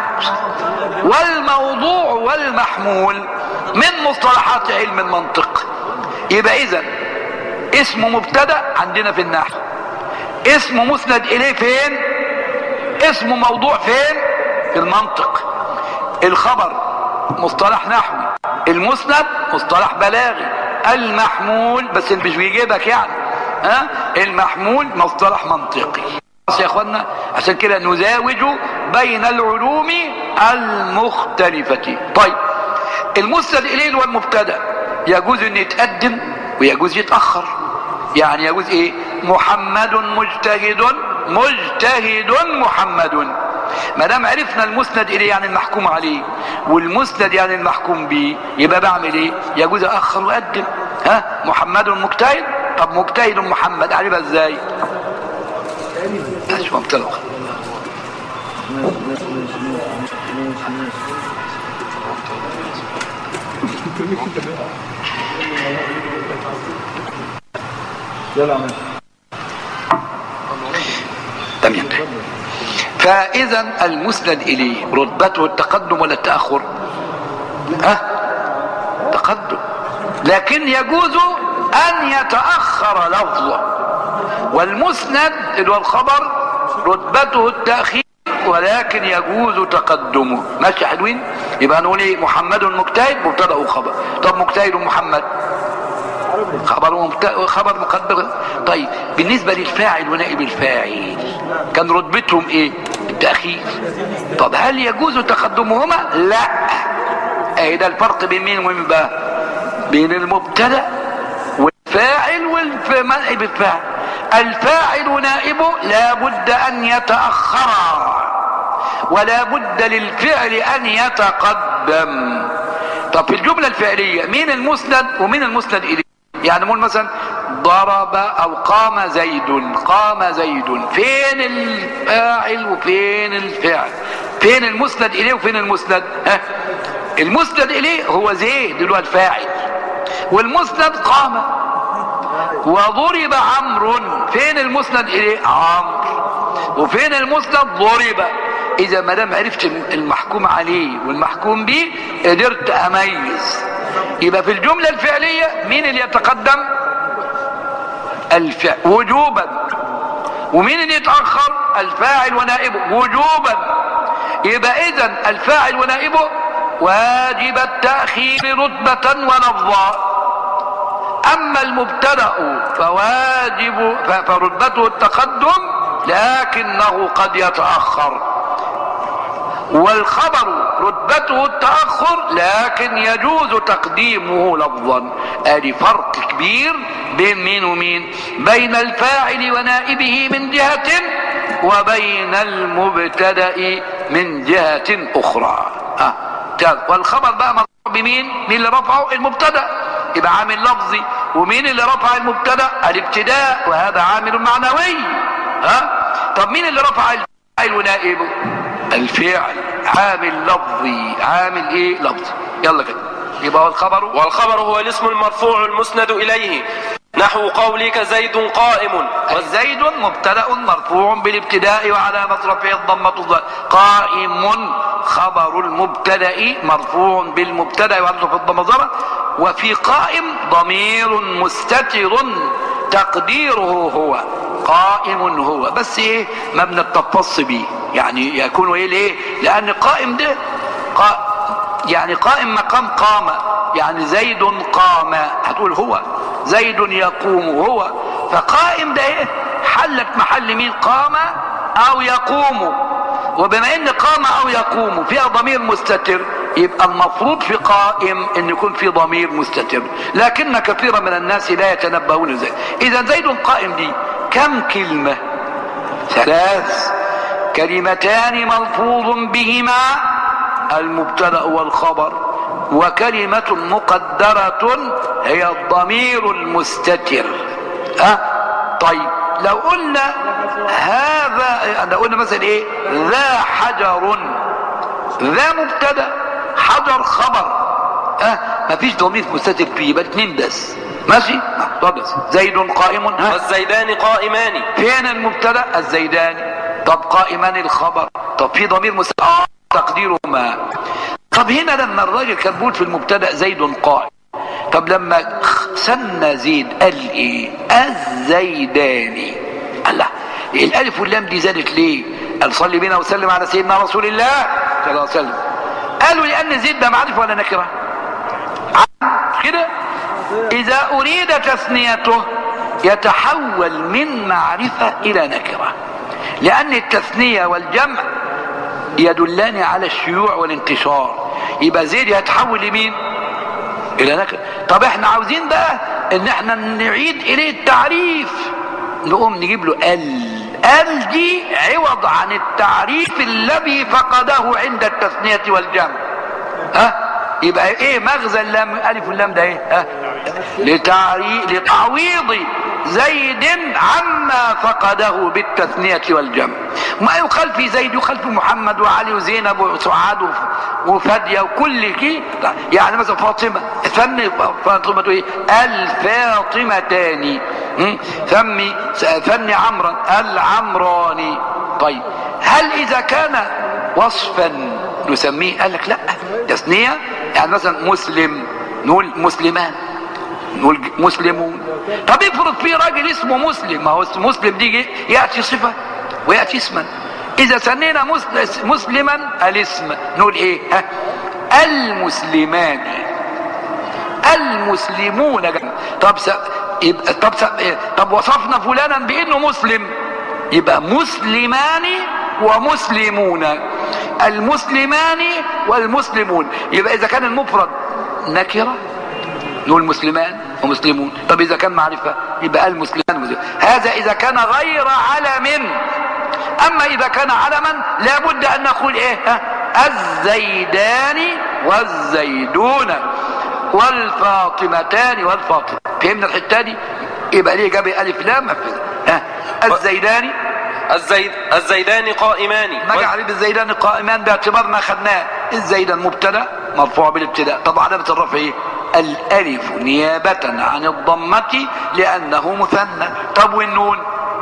والموضوع والمحمول من مصطلحات علم المنطق. يبقى إذن اسم مبتدأ عندنا في النحو، اسم مسند إليه فين؟ اسم موضوع فين؟ في المنطق. الخبر مصطلح نحوي، المسند مصطلح بلاغي، المحمول بس اللي مش بيجيبك يعني ها المحمول مصطلح منطقي. بس يا اخوانا عشان كده نزاوج بين العلوم المختلفة. طيب المسند إليه والمبتدأ يجوز ان يتقدم ويجوز يتأخر. يعني يجوز ايه؟ محمد مجتهد، مجتهد محمد. ما دام عرفنا المسند اليه يعني المحكوم عليه والمسند يعني المحكوم به، يبقى بعمل ايه؟ يجوز اخر واقدم. ها محمد مجتهد، طب مجتهد محمد اعرفها ازاي؟ مش ممتلئ. تمام. فاذا المسند اليه رتبته التقدم ولا التاخر؟ ها تقدم، لكن يجوز ان يتاخر لفظه. والمسند اللي هو الخبر رتبته التاخير ولكن يجوز تقدمه. ماشي حلوين؟ يبقى نقول ايه؟ محمد مجتهد مبتدأ وخبر. طب مجتهد محمد خبر ومبتدأ خبر مقدم. طيب بالنسبة للفاعل ونائب الفاعل كان رتبتهم ايه؟ التأخير. طب هل يجوز تقدمهما؟ لا. ايه ده الفرق بين مين ومين بقى؟ بين المبتدأ والفاعل ونائب الفاعل. الفاعل نائبه لا بد ان يتأخر ولا بد للفعل ان يتقدم. طب في الجملة الفعلية مين المسند ومين المسند اليه؟ يعني نقول مثلا ضرب او قام زيد، قام زيد، فين الفاعل وفين الفعل؟ فين المسند اليه وفين المسند؟ ها المسند اليه هو زيد اللي هو الفاعل، والمسند قام. وضرب عمرو، فين المسند اليه؟ عمرو. وفين المسند؟ ضرب. اذا ما دام عرفت المحكوم عليه والمحكوم به قدرت اميز. يبقى في الجمله الفعليه مين اللي يتقدم؟ الفعل وجوبا. ومين اللي يتاخر؟ الفاعل ونائبه وجوبا. يبقى اذا الفاعل ونائبه واجب التاخير رتبه ولفظا. اما المبتدأ فواجب فرتبته التقدم لكنه قد يتأخر، والخبر رتبته التأخر لكن يجوز تقديمه لفظا. ادي فرق كبير بين مين ومين؟ بين الفاعل ونائبه من جهة وبين المبتدأ من جهة اخرى. اه والخبر بقى مرفوع بمين؟ مين اللي رفعه؟ المبتدأ، يبقى عامل لفظي. ومين اللي رفع المبتدأ؟ الابتداء، وهذا عامل معنوي. ها طب مين اللي رفع الفاعل ونائبه؟ الفعل، عامل لفظي. عامل ايه؟ لفظي. يلا كده يبقى الخبر والخبر هو الاسم المرفوع المسند اليه، نحو قولك زيد قائم. والزيد مبتدأ مرفوع بالابتداء وعلامة رفعه الضمة الظاهرة. قائم خبر المبتدأ مرفوع بالمبتدأ وعلامة الضمة الظاهرة. وفي قائم ضمير مستتر تقديره هو، قائم هو، بس ايه ما بنتص بيه، يعني يكون ايه ليه؟ لان قائم ده قا... يعني قائم مقام قام، يعني زيد قام، هتقول هو زيد يقوم هو، فقائم ده ايه حلت محل مين؟ قام او يقوم. وبما ان قام او يقوم فيها ضمير مستتر، يبقى المفروض في قائم ان يكون في ضمير مستتر، لكن كثيرا من الناس لا يتنبهون ذلك. اذا زيد قائم دي كم كلمة؟ ثلاث كلمتان ملفوظ بهما المبتدأ والخبر، وكلمة مقدرة هي الضمير المستتر. أه؟ طيب لو قلنا هذا، لو قلنا مثلا ايه ذا حجر، ذا مبتدأ حجر خبر، أه؟ مفيش ضمير مستتر فيه، يبقى اتنين بس. ماشي؟ طب زيد قائم، ها والزيدان قائمان، فين المبتدأ؟ الزيدان. طب قائمان الخبر، طب في ضمير مستتر آه تقديره ما. طب هنا لما الراجل كان بيقول في المبتدأ زيد قائم، طب لما سن زيد قال ايه؟ الزيداني. الله، الالف واللام دي زادت ليه؟ قال صلي بنا وسلم على سيدنا رسول الله صلى الله عليه وسلم. قالوا لان زيد ده معرفه ولا نكره؟ كده اذا اريد تثنيته يتحول من معرفه الى نكره، لان التثنيه والجمع يدلان على الشيوع والانتشار، يبقى زيد يتحول لمين؟ الى نكره. طب احنا عاوزين بقى ان احنا نعيد اليه التعريف، نقوم نجيب له ال ال دي عوض عن التعريف الذي فقده عند التثنية والجمع. ها يبقى ايه مغزى اللام الف واللام ده ايه؟ ها لتعريف لتعويض زيد عما فقده بالتثنية والجمع. ما يقال في زيد يقال في محمد وعلي وزينب وسعاد وفادية وكل كي، يعني مثلا فاطمة ثني فاطمة ايه؟ الفاطمتان، ثني ثني عمرا العمراني. طيب هل اذا كان وصفا نسميه؟ قال لك لا، تثنية يعني مثلا مسلم نقول مسلمان، نقول مسلمون. طب افرض في راجل اسمه مسلم، ما هو مسلم دي ياتي صفه وياتي اسما. اذا سنينا مسلما الاسم نقول ايه؟ ها المسلمان المسلمون. طب س... يبقى طب س... طب وصفنا فلانا بانه مسلم، يبقى مسلمان ومسلمون، المسلمان والمسلمون. يبقى اذا كان المفرد نكره نقول مسلمان ومسلمون. طب اذا كان معرفة يبقى المسلمان ومسلمون. هذا اذا كان غير علم. اما اذا كان علما لابد ان نقول ايه؟ ها الزيدان والزيدون والفاطمتان والفاطمة. فهمنا الحته دي؟ يبقى ليه جاب الف لام؟ ها الزيدان الزيد الزيدان قائمان، ما جعل بالزيدان قائمان باعتبار ما خدناه. الزيدان مبتدا مرفوع بالابتداء، طبعا علامه الرفع ايه؟ الالف نيابه عن الضمه لانه مثنى. طب والنون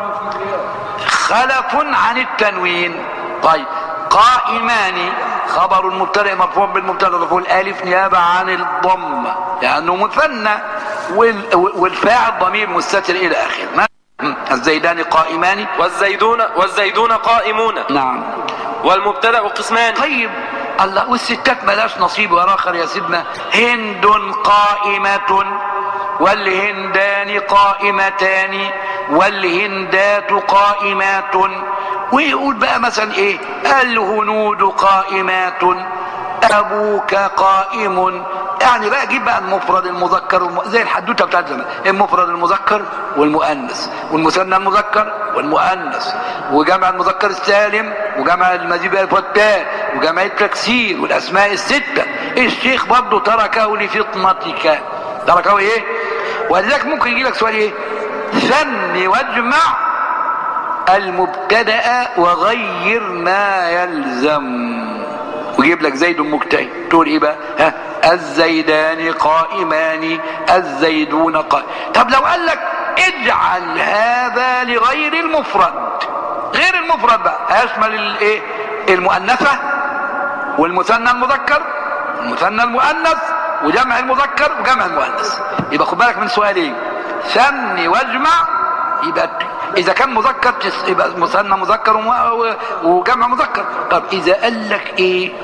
خلف عن التنوين. طيب قائمان خبر المبتدا مرفوع بالمبتدا مرفوع الالف نيابه عن الضمه لانه مثنى، والفاعل ضمير مستتر الى اخره. الزيدان قائمان والزيدون والزيدون قائمون. نعم. والمبتدا قسمان. طيب الله، والستات ملاش نصيب ولا اخر يا سيدنا؟ هند قائمة والهندان قائمتان والهندات قائمات. ويقول بقى مثلا ايه؟ الهنود قائمات، ابوك قائم. يعني بقى جيب بقى المفرد المذكر والم... زي الحدوته بتاعت زمان، المفرد المذكر والمؤنث والمثنى المذكر والمؤنث وجمع المذكر السالم وجمع المزيد بالالف والتاء وجمع التكسير والاسماء السته. الشيخ برضه تركه لفطنتك، تركه ايه؟ ولذلك ممكن يجي لك سؤال ايه؟ ثني واجمع المبتدا وغير ما يلزم، ويجيب لك زيد مجتهد. تقول ايه بقى؟ ها الزيدان قائمان الزيدون قائم. طب لو قال لك اجعل هذا لغير المفرد، غير المفرد بقى هيشمل الايه؟ المؤنثه والمثنى المذكر والمثنى المؤنث وجمع المذكر وجمع المؤنث. يبقى خد بالك من سؤالين، ثني واجمع. يبقى اذا كان مذكر يبقى مثنى مذكر وجمع مذكر. طب اذا قال لك ايه؟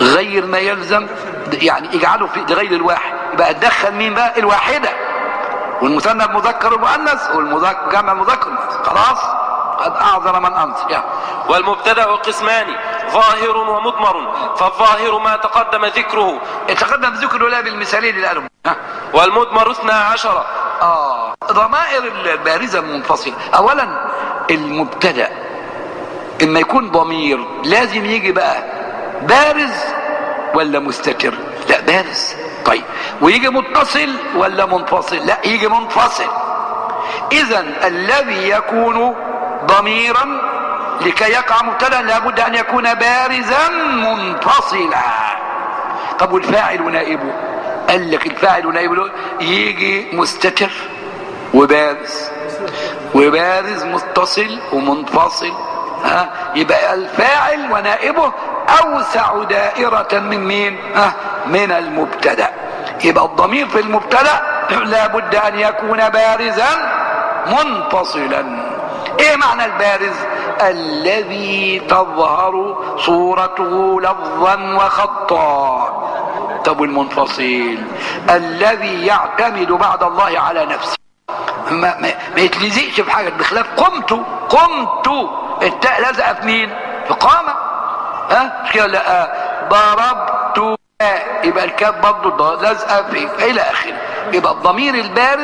غير ما يلزم، يعني اجعله في غير الواحد، يبقى تدخل مين بقى؟ الواحدة، والمثنى المذكر المؤنث والمذكر جمع المذكر، خلاص قد اعذر من انصر يعني. والمبتدأ قسمان ظاهر ومضمر، فالظاهر ما تقدم ذكره تقدم ذكره لا بالمثالين اللي قالهم، والمضمر اثنا عشر. اه ضمائر البارزة المنفصلة. اولا المبتدأ اما يكون ضمير لازم يجي بقى بارز ولا مستتر؟ لا بارز. طيب ويجي متصل ولا منفصل؟ لا يجي منفصل. اذا الذي يكون ضميرا لكي يقع مبتدا لابد ان يكون بارزا منفصلا. طب والفاعل ونائبه؟ قال لك الفاعل ونائبه يجي مستتر وبارز، وبارز متصل ومنفصل. ها يبقى الفاعل ونائبه اوسع دائرة من مين؟ ها من المبتدا. يبقى الضمير في المبتدا لابد ان يكون بارزا منفصلا. ايه معنى البارز؟ الذي تظهر صورته لفظا وخطا. طب والمنفصل؟ الذي يعتمد بعد الله على نفسه، ما, ما, ما يتلزقش في حاجه، بخلاف قمت. قمت التاء لازقه في مين؟ في قامه. ها مش كده؟ لا ضربت، يبقى الكاف برضه لازقه في الى اخره. يبقى الضمير البارز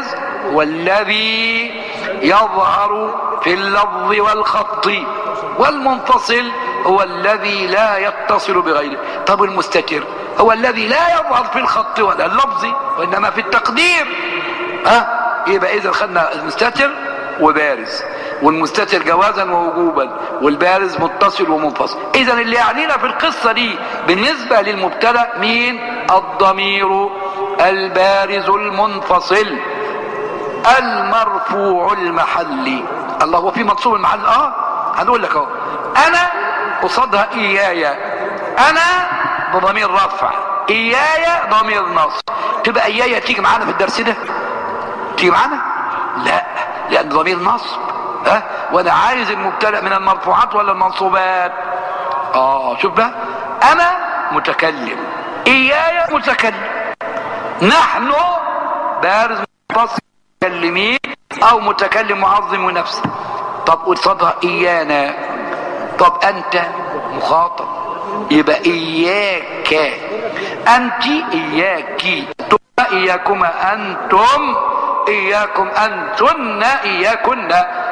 والذي يظهر في اللفظ والخط، والمنفصل هو الذي لا يتصل بغيره. طب المستتر هو الذي لا يظهر في الخط ولا اللفظ وانما في التقدير. ها يبقى اذا خدنا المستتر وبارز، والمستتر جوازا ووجوبا، والبارز متصل ومنفصل. اذا اللي يعنينا في القصه دي بالنسبه للمبتدا مين؟ الضمير البارز المنفصل المرفوع المحلي. الله هو في منصوب المحل؟ اه هنقول لك اهو. انا قصادها اياي، انا بضمير رفع، اياي ضمير نصب. تبقى اياي تيجي معانا في الدرس ده؟ تيجي معانا؟ لا، لان ضمير نصب. ها وانا عايز المبتدا من المرفوعات ولا المنصوبات؟ اه شوف بقى، انا متكلم، اياي متكلم، نحن بارز منفصل متكلمين او متكلم معظم نفسه. طب قصادها ايانا، طب انت مخاطب، يبقى اياك، انت اياك، ثم اياكما انتم، اياكم انتن، اياكن،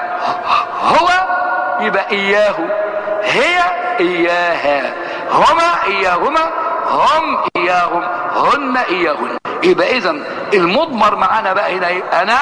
هو يبقى اياه، هي اياها، هما اياهما، هم اياهم، هن اياهن. يبقى اذا المضمر معانا بقى هنا ايه؟ انا،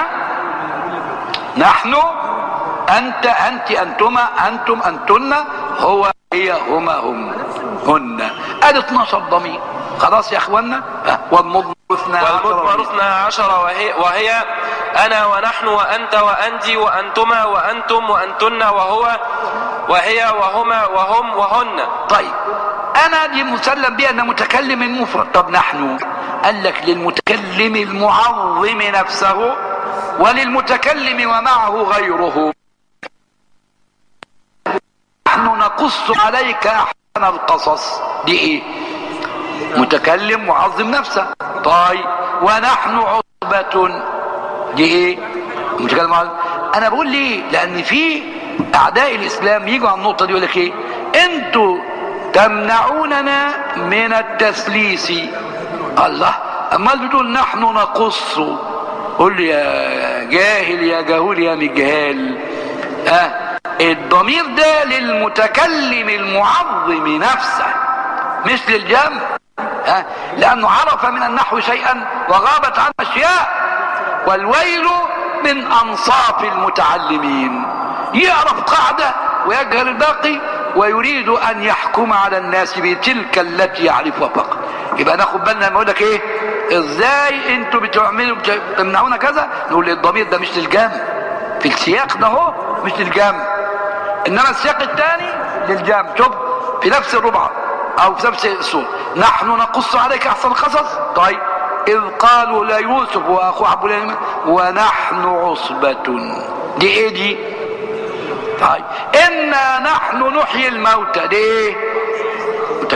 نحن، انت، انت، انتما، انتم، انتن، هو، هي، هما، هم، هن. ادي اتناشر ضمير. خلاص يا اخوانا. والمضمر اثنا عشر، والمضمر اثنا عشر وهي, وهي انا ونحن وانت وانت وانتما وانتم وانتن وهو وهي وهما وهم وهن. طيب انا دي مسلم بها ان متكلم المفرد. طب نحن قال لك للمتكلم المعظم نفسه وللمتكلم ومعه غيره. نحن نقص عليك احسن القصص. دي ايه؟ متكلم معظم نفسه. طيب ونحن عصبة، دي ايه؟ متكلم معظم. انا بقول ليه؟ لان في اعداء الاسلام يجوا على النقطة دي يقول لك ايه؟ انتوا تمنعوننا من التثليث. الله، امال بتقول نحن نقص؟ قول لي يا جاهل يا جهول يا مجهال. اه الضمير ده للمتكلم المعظم نفسه مش للجمع. اه لانه عرف من النحو شيئا وغابت عنه اشياء. والويل من انصاف المتعلمين، يعرف قاعدة ويجهل الباقي ويريد ان يحكم على الناس بتلك التي يعرفها فقط. يبقى ناخد بالنا لما اقول لك ايه؟ ازاي انتوا بتعملوا بتمنعونا كذا؟ نقول الضمير ده مش للجمع في السياق ده، هو مش للجمع، انما السياق الثاني للجمع. شوف في نفس الربع او في نفس السورة، نحن نقص عليك احسن القصص. طيب اذ قالوا ليوسف واخوه عبد الله ونحن عصبة، دي ايه دي؟ طيب انا نحن نحيي الموتى، دي ايه؟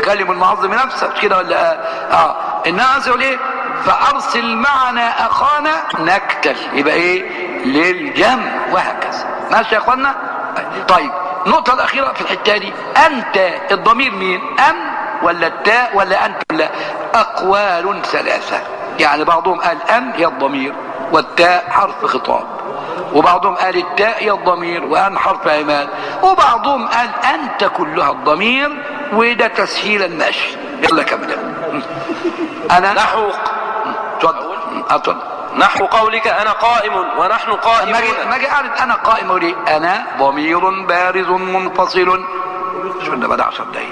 بيكلم المعظم نفسه كده ولا اه الناس يقول ايه فارسل معنا اخانا نكتل، يبقى ايه للجمع وهكذا. ماشي يا اخوانا؟ طيب النقطة الأخيرة في الحتة دي، أنت الضمير مين؟ أن ولا التاء ولا أنت؟ لا، أقوال ثلاثة، يعني بعضهم قال أن هي الضمير والتاء حرف خطاب، وبعضهم قال التاء هي الضمير وأن حرف عماد، وبعضهم قال أنت كلها الضمير، وده تسهيلا ماشي. يلا كمل. أنا نحو اتفضل اتفضل. نحو قولك أنا قائم ونحن قائمون. ما اجي اعرض أنا قائم ليه؟ أنا ضمير بارز منفصل. شو ده بدأ عشر دقايق.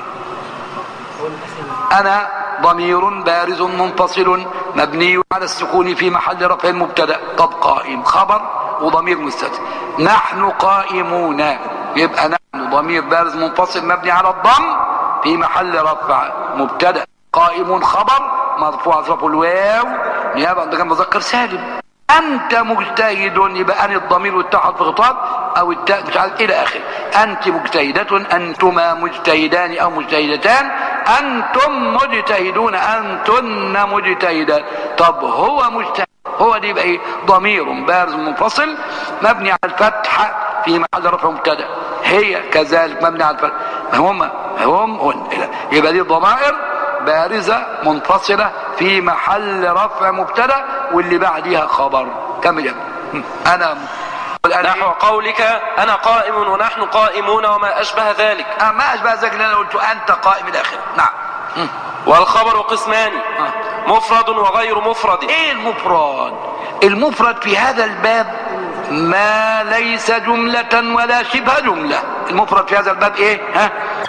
أنا ضمير بارز منفصل مبني على السكون في محل رفع مبتدأ. طب قائم خبر وضمير مستتر. نحن قائمون، يبقى نحن ضمير بارز منفصل مبني على الضم في محل رفع مبتدأ. قائم خبر مرفوع اطراف الواو نيابه عن كان مذكر سالم. انت مجتهد، يبقى ان الضمير والتاء حرف خطاب او التاء مش عارف الى اخره. انت مجتهدة، انتما مجتهدان او مجتهدتان، انتم مجتهدون، انتن مجتهدات. طب هو مجتهد، هو دي يبقى ايه؟ ضمير بارز منفصل مبني على الفتحه في محل رفع مبتدا. هي كذلك مبني على الفتحه. هم هم هن، يبقى دي ضمائر بارزة منفصلة في محل رفع مبتدا واللي بعديها خبر. كمل يا انا نحو قولك انا قائم ونحن قائمون وما اشبه ذلك. أه ما اشبه ذلك اللي انا قلت انت قائم الى اخره. نعم. والخبر قسمان مفرد وغير مفرد. ايه المفرد؟ المفرد في هذا الباب ما ليس جملة ولا شبه جملة. المفرد في هذا الباب ايه؟ ها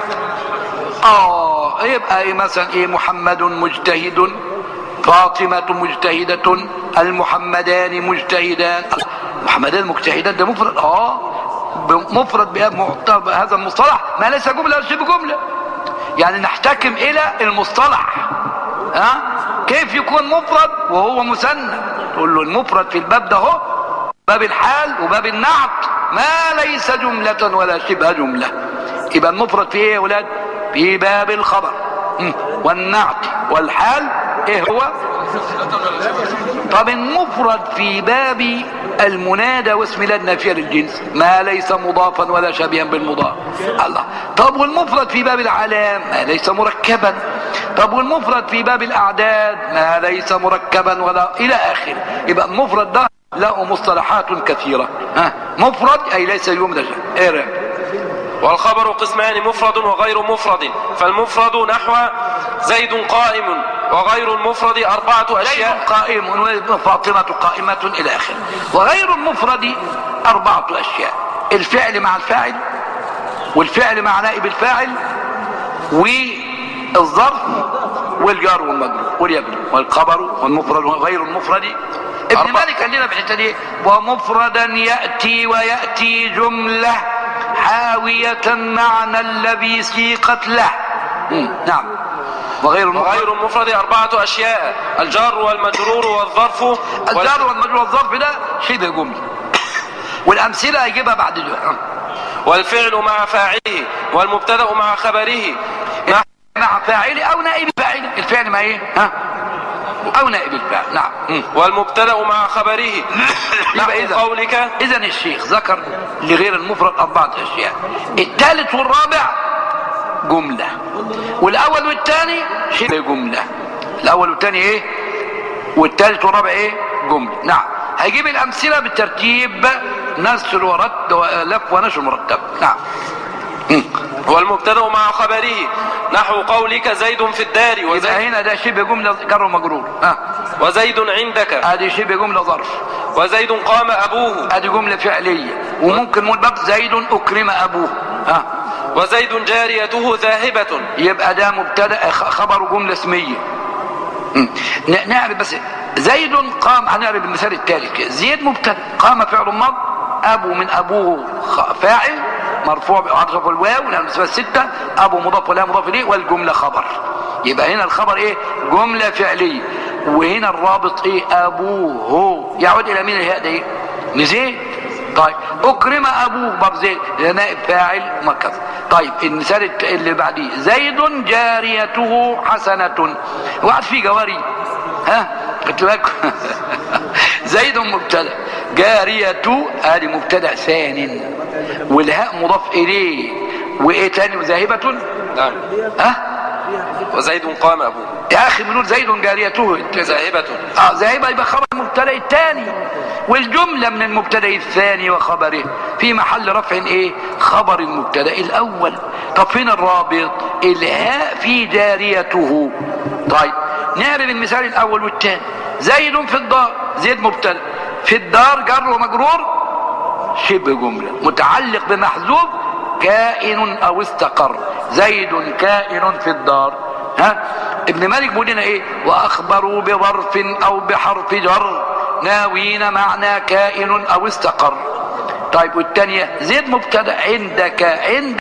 اه يبقى ايه مثلا ايه؟ محمد مجتهد، فاطمة مجتهدة، المحمدان مجتهدان. محمدان مجتهدان ده مفرد. اه مفرد بهذا المصطلح ما ليس جملة ولا شبه جملة، يعني نحتكم الى المصطلح. ها كيف يكون مفرد وهو مثنى؟ تقول له المفرد في الباب ده هو باب الحال وباب النعت ما ليس جملة ولا شبه جملة. يبقى المفرد في ايه يا ولاد؟ في باب الخبر والنعت والحال. ايه هو؟ طب المفرد في باب المنادى واسم لا النافية للجنس ما ليس مضافا ولا شبيها بالمضاف. الله. طب والمفرد في باب العلام ما ليس مركبا. طب والمفرد في باب الاعداد ما ليس مركبا ولا الى اخره. يبقى المفرد ده له مصطلحات كثيرة. ها مفرد اي ليس يمدج. ايه؟ والخبر قسمان مفرد وغير مفرد. فالمفرد نحو زيد قائم، وغير المفرد أربعة أشياء. زيد قائم وفاطمة قائمة إلى آخره. وغير المفرد أربعة أشياء: الفعل مع الفاعل، والفعل مع نائب الفاعل، والظرف، والجار والمجرور واليبني والخبر والمفرد. وغير المفرد ابن مالك قال لنا في الحته دي: ومفردا يأتي ويأتي جملة حاوية معنى الذي سيقت له. نعم. وغير المفرد, وغير المفرد أربعة أشياء: الجار والمجرور والظرف. الجار والمجرور والظرف ده شبه جملة، والأمثلة يجيبها بعد دول. والفعل مع فاعله، والمبتدأ مع خبره. مع فاعله أو نائب فاعله. الفعل مع إيه؟ ها؟ أو نائب الفاعل. نعم. والمبتدأ مع خبره. يبقى قولك إذن الشيخ ذكر لغير المفرد أربعة أشياء: الثالث والرابع جملة، والأول والثاني شبه جملة. الأول والثاني إيه؟ والثالث والرابع إيه؟ جملة. نعم. هيجيب الأمثلة بالترتيب: نسر ورد ولف ونشر مرتب. نعم. والمبتدأ مع خبره نحو قولك زيد في الدار. وزيد هنا ده شبه جملة جر ومجرور. ها. وزيد عندك ادي شبه جملة ظرف. وزيد قام ابوه ادي جملة فعلية. وممكن نقول بقى زيد اكرم ابوه. ها. وزيد جاريته ذاهبة. يبقى ده مبتدأ خبر جملة اسمية. نعرف بس زيد قام. هنعرف المثال التالي: زيد مبتدأ، قام فعل ماض، ابو من ابوه فاعل مرفوع بعطف الواو والنسبة الستة، ابو مضاف ولا مضاف اليه، والجملة خبر. يبقى هنا الخبر ايه؟ جملة فعلية. وهنا الرابط ايه؟ ابوه. يعود الى مين الهاء ده؟ ايه؟ لزيد. طيب اكرم ابوه برضه زيد نائب فاعل مكث. طيب المثال اللي بعديه زيد جاريته حسنه. وقعد في جواري ها قلت لك زيد مبتدا جاريته ادي مبتدا ثاني والهاء مضاف اليه وايه تاني وذاهبه. نعم. ها وزيد قام ابوه يا اخي بنقول زيد جاريته ذاهبة. اه ذاهبة يبقى خبر المبتدا الثاني والجملة من المبتدا الثاني وخبره في محل رفع ايه خبر المبتدا الاول. طب فين الرابط الهاء في جاريته. طيب نعرف المثال الاول والثاني. زيد في الدار زيد مبتدا في الدار جر ومجرور شبه جملة متعلق بمحذوف كائن او استقر. زيد كائن في الدار. ها ابن مالك بيقول لنا ايه واخبروا بظرف او بحرف جر ناوين معنى كائن او استقر. طيب والثانيه زيد مبتدا عندك عند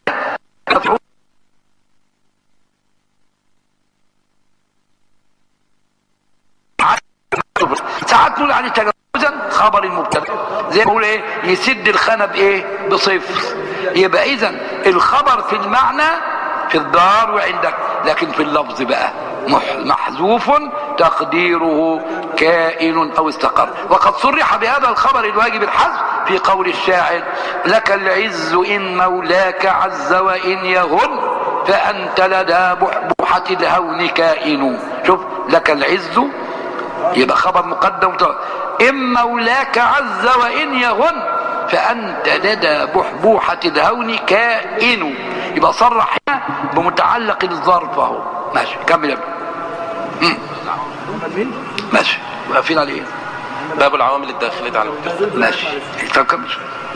ساعات نقول عليه تجاوزا خبر المبتدا زي ما بقول ايه يسد الخانه بايه بصفر. يبقى اذا الخبر في المعنى في الدار وعندك لكن في اللفظ بقى محذوف تقديره كائن او استقر. وقد صرح بهذا الخبر الواجب الحذف في قول الشاعر لك العز ان مولاك عز وان يهن فانت لدى بحبوحة الهون كائن. شوف لك العز يبقى خبر مقدم ان مولاك عز وان يهن فانت لدى بحبوحة الهون كائن. يبقى صرح هنا بمتعلق الظرف اهو. ماشي كمل يا ابني. ماشي واقفين على ايه باب العوامل الداخلية على المبتدا. ماشي طب كمل.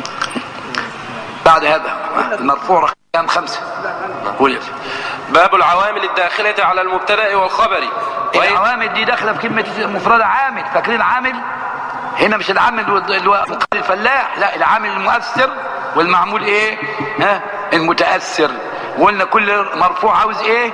بعد هذا المرفوع رقم خمسة. قول يا باب العوامل الداخلة على المبتدا والخبر. العوامل دي داخله في كلمه مفردة عامل. فاكرين عامل هنا مش العامل اللي هو الفلاح لا العامل المؤثر والمعمول ايه ها المتاثر. وقلنا كل مرفوع عاوز ايه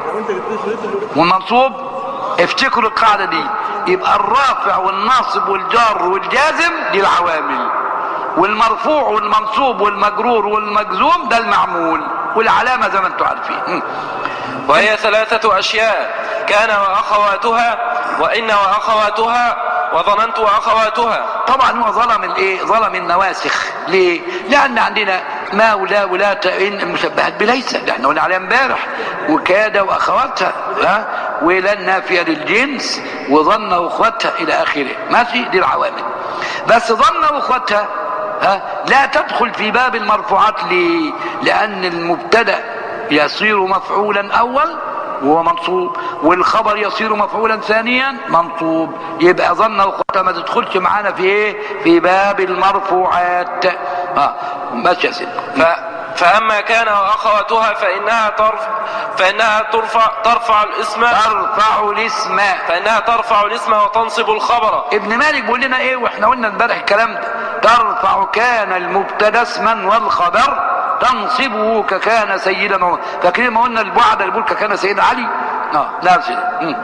والمنصوب. افتكروا القاعده دي. يبقى الرافع والناصب والجار والجازم دي العوامل والمرفوع والمنصوب والمجرور والمجزوم ده المعمول والعلامه زي ما انتم عارفين. وهي ثلاثه اشياء كان واخواتها وان واخواتها وظننت واخواتها. طبعا هو ظلم الايه ظلم النواسخ. ليه؟ لان عندنا ما ولا ولا ان مشبهات بليس اللي احنا قلنا عليها امبارح وكاد واخواتها ها ولا النافيه للجنس وظن واخواتها الى اخره. ماشي دي العوامل. بس ظن واخواتها ها لا تدخل في باب المرفوعات. ليه؟ لان المبتدا يصير مفعولا اول وهو منصوب والخبر يصير مفعولا ثانيا منصوب. يبقى ظن واخواتها ما تدخلش معانا في ايه في باب المرفوعات. اه ماشي يا سيدي. ف... فاما كان واخواتها فانها ترفع فانها ترفع ترفع الاسم ترفع الاسم فانها ترفع الاسم وتنصب الخبر. ابن مالك بيقول لنا ايه واحنا قلنا امبارح الكلام ده ترفع كان المبتدا اسما والخبر تنصبه ككان سيدنا. فاكرين ما قلنا البعد اللي بيقول ككان سيدنا علي اه لا سيدنا.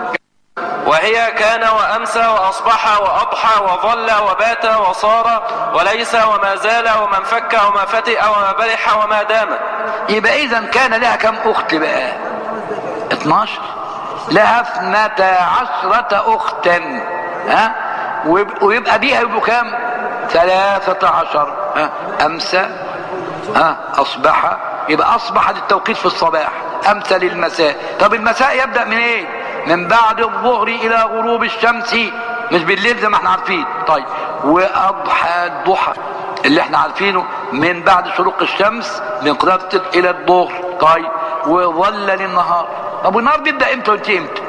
وهي كان وامسى واصبح واضحى وظل وبات وصار وليس وما زال وما انفك وما فتئ وما برح وما دام. يبقى اذا كان لها كم اخت بقى اتناشر. لها اثنتا عشرة اختا ها ويبقى بيها يبقوا كام ثلاثة عشر. ها امسى ها اصبح يبقى اصبح للتوقيت في الصباح امسى للمساء. طب المساء يبدأ من ايه من بعد الظهر الى غروب الشمس مش بالليل زي ما احنا عارفين. طيب واضحى الضحى اللي احنا عارفينه من بعد شروق الشمس من قرابة الى الظهر. طيب وظل للنهار. طب والنهار بيبدأ امتى وانتهي امتى؟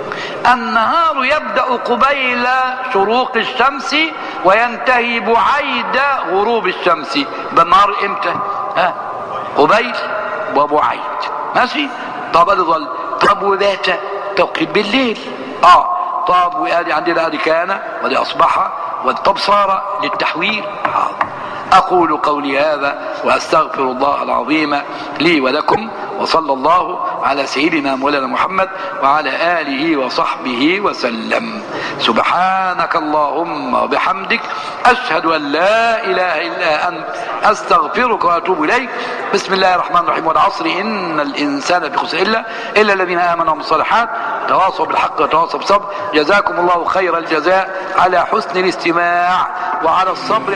النهار يبدأ قبيل شروق الشمس وينتهي بعيد غروب الشمس. يبقى النهار امتى ها قبيل وبعيد. ماشي. طب ادي ظل. طب وبات توقيت بالليل. اه طب وادي عندنا ادي كان ودي اصبح والطب صار للتحويل. حاضر. اقول قولي هذا واستغفر الله العظيم لي ولكم وصلى الله على سيدنا مولانا محمد وعلى آله وصحبه وسلم. سبحانك اللهم وبحمدك أشهد أن لا إله إلا أنت أستغفرك وأتوب إليك. بسم الله الرحمن الرحيم. والعصر إن الإنسان لفي خسر إلا إلا الذين آمنوا بالصالحات تواصوا بالحق وتواصوا بالصبر. جزاكم الله خير الجزاء على حسن الاستماع وعلى الصبر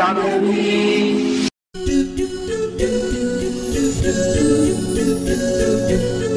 على